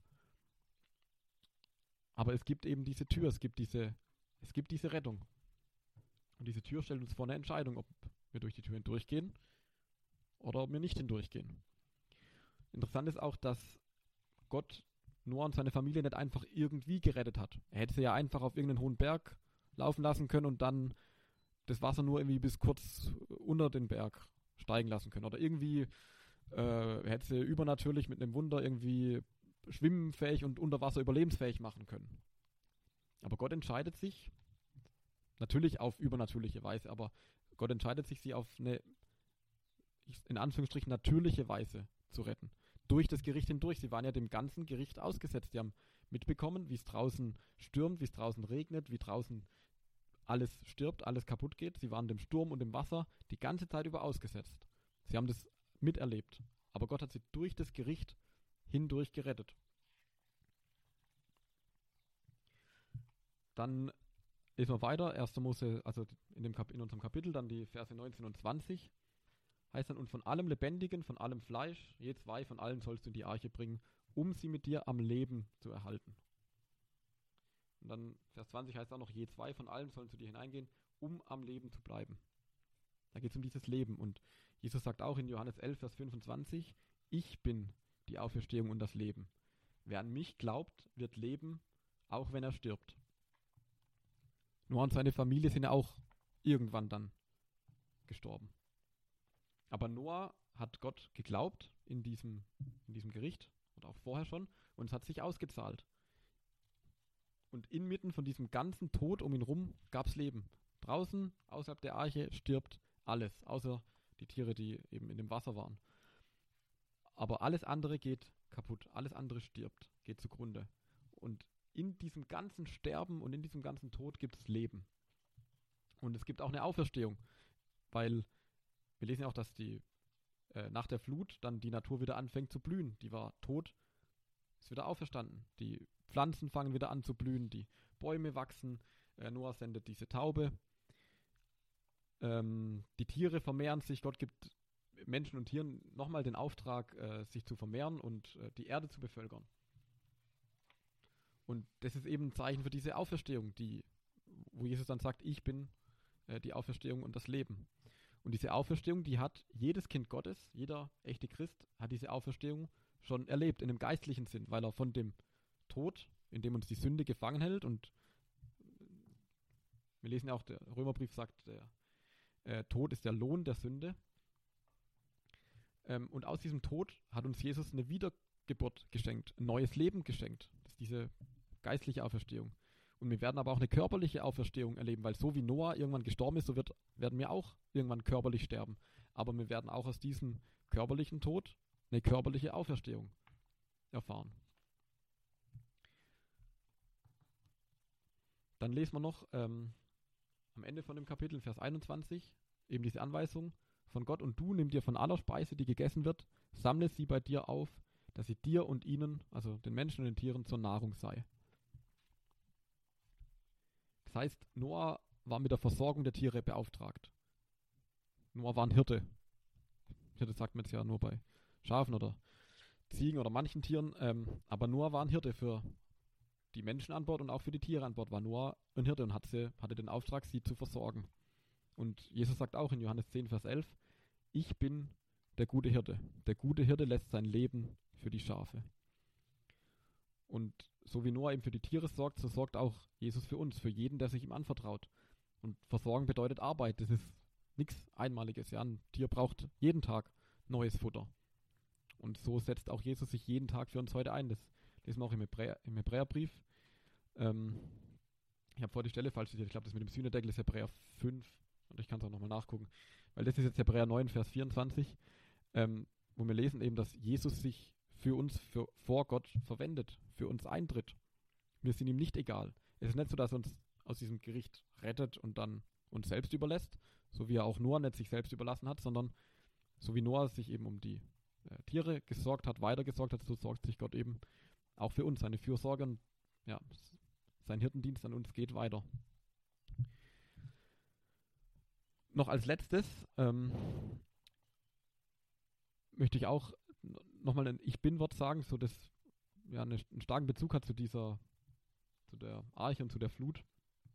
Aber es gibt eben diese Tür, es gibt diese Rettung. Und diese Tür stellt uns vor eine Entscheidung, ob wir durch die Tür hindurchgehen oder ob wir nicht hindurchgehen. Interessant ist auch, dass Gott Noah und seine Familie nicht einfach irgendwie gerettet hat. Er hätte sie ja einfach auf irgendeinen hohen Berg laufen lassen können und dann das Wasser nur irgendwie bis kurz unter den Berg steigen lassen können. Oder irgendwie hätte sie übernatürlich mit einem Wunder irgendwie schwimmfähig und unter Wasser überlebensfähig machen können. Aber Gott entscheidet sich, natürlich auf übernatürliche Weise, aber Gott entscheidet sich, sie auf eine, in Anführungsstrichen, natürliche Weise zu retten. Durch das Gericht hindurch. Sie waren ja dem ganzen Gericht ausgesetzt. Die haben mitbekommen, wie es draußen stürmt, wie es draußen regnet, wie draußen alles stirbt, alles kaputt geht. Sie waren dem Sturm und dem Wasser die ganze Zeit über ausgesetzt. Sie haben das miterlebt. Aber Gott hat sie durch das Gericht hindurch gerettet. Dann lesen wir weiter, 1. Mose, also in unserem Kapitel, dann die Verse 19 und 20. Heißt dann, und von allem Lebendigen, von allem Fleisch, je zwei von allen sollst du in die Arche bringen, um sie mit dir am Leben zu erhalten. Und dann Vers 20 heißt auch noch, je zwei von allen sollen zu dir hineingehen, um am Leben zu bleiben. Da geht es um dieses Leben. Und Jesus sagt auch in Johannes 11, Vers 25, ich bin die Auferstehung und das Leben. Wer an mich glaubt, wird leben, auch wenn er stirbt. Noah und seine Familie sind ja auch irgendwann dann gestorben. Aber Noah hat Gott geglaubt in diesem Gericht oder auch vorher schon und es hat sich ausgezahlt. Und inmitten von diesem ganzen Tod um ihn rum gab es Leben. Draußen, außerhalb der Arche, stirbt alles, außer die Tiere, die eben in dem Wasser waren. Aber alles andere geht kaputt, alles andere stirbt, geht zugrunde. Und in diesem ganzen Sterben und in diesem ganzen Tod gibt es Leben. Und es gibt auch eine Auferstehung, weil wir lesen ja auch, dass nach der Flut dann die Natur wieder anfängt zu blühen. Die war tot, ist wieder auferstanden. Die Pflanzen fangen wieder an zu blühen, die Bäume wachsen, Noah sendet diese Taube. Die Tiere vermehren sich, Gott gibt Menschen und Tieren nochmal den Auftrag, sich zu vermehren und die Erde zu bevölkern. Und das ist eben ein Zeichen für diese Auferstehung, wo Jesus dann sagt, ich bin die Auferstehung und das Leben. Und diese Auferstehung, die hat jedes Kind Gottes, jeder echte Christ hat diese Auferstehung schon erlebt, in einem geistlichen Sinn, weil er von dem Tod, in dem uns die Sünde gefangen hält, und wir lesen ja auch, der Römerbrief sagt, der Tod ist der Lohn der Sünde. Und aus diesem Tod hat uns Jesus eine Wiedergeburt geschenkt, ein neues Leben geschenkt. Das ist diese geistliche Auferstehung. Und wir werden aber auch eine körperliche Auferstehung erleben, weil so wie Noah irgendwann gestorben ist, so werden wir auch irgendwann körperlich sterben. Aber wir werden auch aus diesem körperlichen Tod eine körperliche Auferstehung erfahren. Dann lesen wir noch am Ende von dem Kapitel, Vers 21, eben diese Anweisung von Gott: und du nimm dir von aller Speise, die gegessen wird, sammle sie bei dir auf, dass sie dir und ihnen, also den Menschen und den Tieren, zur Nahrung sei. Das heißt, Noah war mit der Versorgung der Tiere beauftragt. Noah war ein Hirte. Hirte sagt man jetzt ja nur bei Schafen oder Ziegen oder manchen Tieren. Aber Noah war ein Hirte für die Menschen an Bord und auch für die Tiere an Bord war Noah ein Hirte und hatte den Auftrag, sie zu versorgen. Und Jesus sagt auch in Johannes 10, Vers 11, ich bin der gute Hirte. Der gute Hirte lässt sein Leben für die Schafe. Und so wie Noah eben für die Tiere sorgt, so sorgt auch Jesus für uns, für jeden, der sich ihm anvertraut. Und Versorgen bedeutet Arbeit. Das ist nichts Einmaliges. Ja, ein Tier braucht jeden Tag neues Futter. Und so setzt auch Jesus sich jeden Tag für uns heute ein. Das lesen wir auch im Hebräerbrief. Ich habe vor die Stelle falsch zitiert. Ich glaube, das mit dem Sühnedeckel ist Hebräer 5. Und ich kann es auch nochmal nachgucken. Weil das ist jetzt Hebräer 9, Vers 24, wo wir lesen eben, dass Jesus sich für uns, vor Gott verwendet, für uns eintritt. Wir sind ihm nicht egal. Es ist nicht so, dass er uns aus diesem Gericht rettet und dann uns selbst überlässt, So wie er auch Noah nicht sich selbst überlassen hat, sondern so wie Noah sich eben um die Tiere gesorgt hat, weitergesorgt hat, so sorgt sich Gott eben auch für uns. Seine Fürsorge und ja, sein Hirtendienst an uns geht weiter. Noch als letztes möchte ich auch nochmal ein Ich-Bin-Wort sagen, so dass ja einen starken Bezug hat zu der Arche und zu der Flut.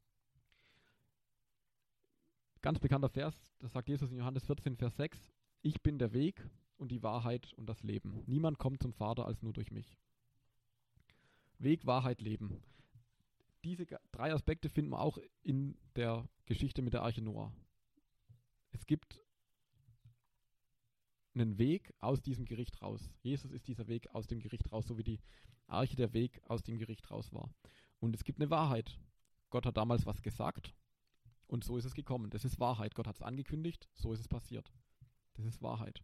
Ganz bekannter Vers, das sagt Jesus in Johannes 14, Vers 6. Ich bin der Weg und die Wahrheit und das Leben. Niemand kommt zum Vater als nur durch mich. Weg, Wahrheit, Leben. Diese 3 Aspekte finden wir auch in der Geschichte mit der Arche Noah. Es gibt einen Weg aus diesem Gericht raus. Jesus ist dieser Weg aus dem Gericht raus, so wie die Arche der Weg aus dem Gericht raus war. Und es gibt eine Wahrheit. Gott hat damals was gesagt und so ist es gekommen. Das ist Wahrheit. Gott hat es angekündigt, so ist es passiert. Das ist Wahrheit.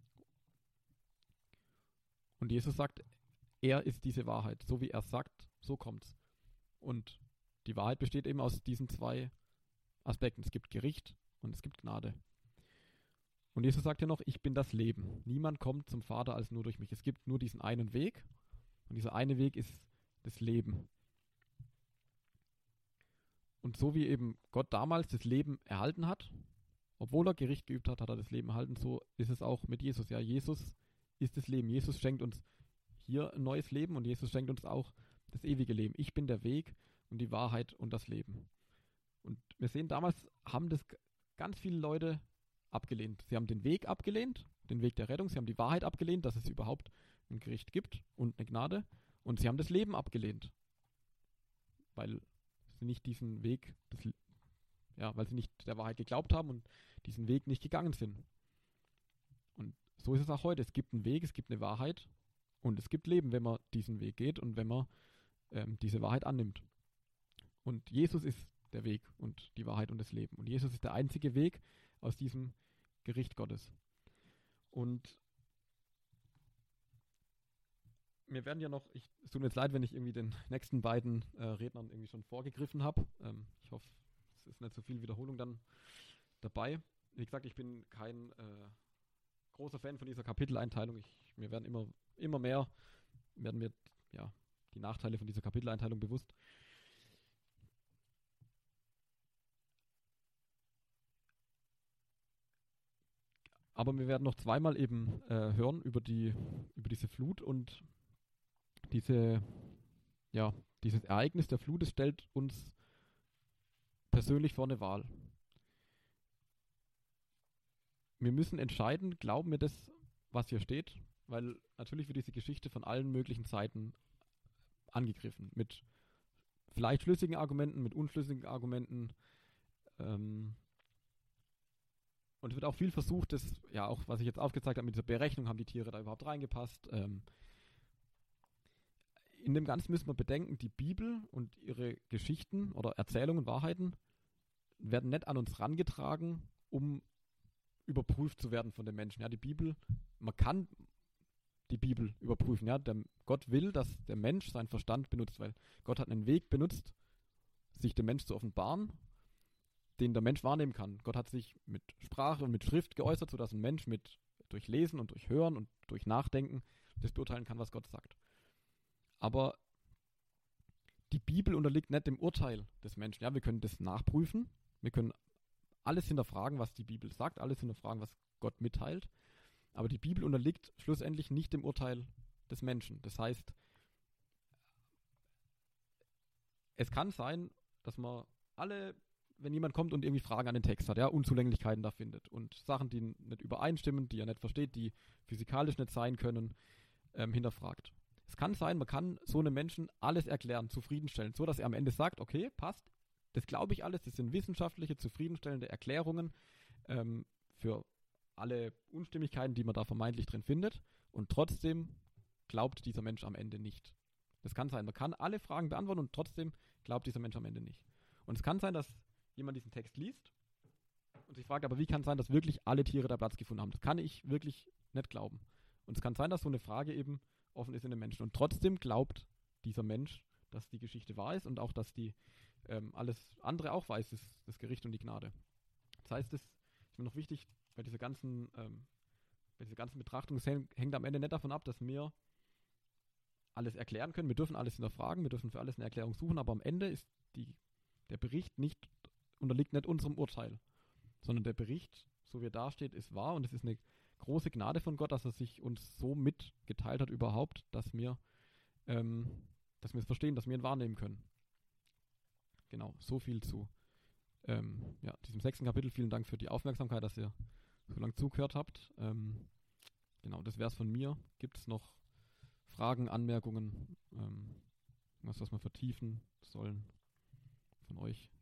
Und Jesus sagt, er ist diese Wahrheit. So wie er sagt, so kommt's. Und die Wahrheit besteht eben aus diesen 2 Aspekten. Es gibt Gericht und es gibt Gnade. Und Jesus sagt ja noch, ich bin das Leben. Niemand kommt zum Vater als nur durch mich. Es gibt nur diesen einen Weg und dieser eine Weg ist das Leben. Und so wie eben Gott damals das Leben erhalten hat, obwohl er Gericht geübt hat, hat er das Leben erhalten, so ist es auch mit Jesus. Ja, Jesus ist das Leben. Jesus schenkt uns hier ein neues Leben und Jesus schenkt uns auch das ewige Leben. Ich bin der Weg und die Wahrheit und das Leben. Und wir sehen, damals haben das ganz viele Leute abgelehnt. Sie haben den Weg abgelehnt, den Weg der Rettung. Sie haben die Wahrheit abgelehnt, dass es überhaupt ein Gericht gibt und eine Gnade. Und sie haben das Leben abgelehnt, weil sie nicht diesen Weg, weil sie nicht der Wahrheit geglaubt haben und diesen Weg nicht gegangen sind. Und so ist es auch heute. Es gibt einen Weg, es gibt eine Wahrheit und es gibt Leben, wenn man diesen Weg geht und wenn man diese Wahrheit annimmt. Und Jesus ist der Weg und die Wahrheit und das Leben. Und Jesus ist der einzige Weg aus diesem Gericht Gottes. Und mir werden ja noch, es tut mir jetzt leid, wenn ich irgendwie den nächsten beiden Rednern irgendwie schon vorgegriffen habe. Ich hoffe, es ist nicht so viel Wiederholung dann dabei. Wie gesagt, ich bin kein großer Fan von dieser Kapiteleinteilung. Mir werden immer mehr, werden mir ja die Nachteile von dieser Kapiteleinteilung bewusst. Aber wir werden noch zweimal eben hören über diese Flut und dieses Ereignis der Flut, es stellt uns persönlich vor eine Wahl. Wir müssen entscheiden, glauben wir das, was hier steht, weil natürlich wird diese Geschichte von allen möglichen Seiten angegriffen. Mit vielleicht schlüssigen Argumenten, mit unschlüssigen Argumenten. Und es wird auch viel versucht, das, ja auch was ich jetzt aufgezeigt habe mit dieser Berechnung, haben die Tiere da überhaupt reingepasst. In dem Ganzen müssen wir bedenken, die Bibel und ihre Geschichten oder Erzählungen, Wahrheiten werden nicht an uns rangetragen, um überprüft zu werden von den Menschen. Ja, die Bibel, man kann die Bibel überprüfen. Ja, Gott will, dass der Mensch seinen Verstand benutzt, weil Gott hat einen Weg benutzt, sich dem Mensch zu offenbaren, den der Mensch wahrnehmen kann. Gott hat sich mit Sprache und mit Schrift geäußert, sodass ein Mensch durch Lesen und durch Hören und durch Nachdenken das beurteilen kann, was Gott sagt. Aber die Bibel unterliegt nicht dem Urteil des Menschen. Ja, wir können das nachprüfen, wir können alles hinterfragen, was die Bibel sagt, alles hinterfragen, was Gott mitteilt. Aber die Bibel unterliegt schlussendlich nicht dem Urteil des Menschen. Das heißt, es kann sein, dass wenn jemand kommt und irgendwie Fragen an den Text hat, ja, Unzulänglichkeiten da findet und Sachen, die nicht übereinstimmen, die er nicht versteht, die physikalisch nicht sein können, hinterfragt. Es kann sein, man kann so einem Menschen alles erklären, zufriedenstellen, so dass er am Ende sagt, okay, passt, das glaube ich alles, das sind wissenschaftliche, zufriedenstellende Erklärungen für alle Unstimmigkeiten, die man da vermeintlich drin findet, und trotzdem glaubt dieser Mensch am Ende nicht. Das kann sein, man kann alle Fragen beantworten und trotzdem glaubt dieser Mensch am Ende nicht. Und es kann sein, dass jemand diesen Text liest und sich fragt, aber wie kann es sein, dass wirklich alle Tiere da Platz gefunden haben? Das kann ich wirklich nicht glauben. Und es kann sein, dass so eine Frage eben offen ist in den Menschen. Und trotzdem glaubt dieser Mensch, dass die Geschichte wahr ist und auch, dass die alles andere auch weiß, das Gericht und die Gnade. Das heißt, mir noch wichtig, bei dieser ganzen Betrachtung, es hängt am Ende nicht davon ab, dass wir alles erklären können. Wir dürfen alles hinterfragen, wir dürfen für alles eine Erklärung suchen, aber am Ende ist der Bericht unterliegt nicht unserem Urteil, sondern der Bericht, so wie er dasteht, ist wahr und es ist eine große Gnade von Gott, dass er sich uns so mitgeteilt hat überhaupt, dass wir es verstehen, dass wir ihn wahrnehmen können. Genau, so viel zu diesem 6. Kapitel. Vielen Dank für die Aufmerksamkeit, dass ihr so lange zugehört habt. Genau, das wäre es von mir. Gibt es noch Fragen, Anmerkungen, was wir vertiefen sollen von euch?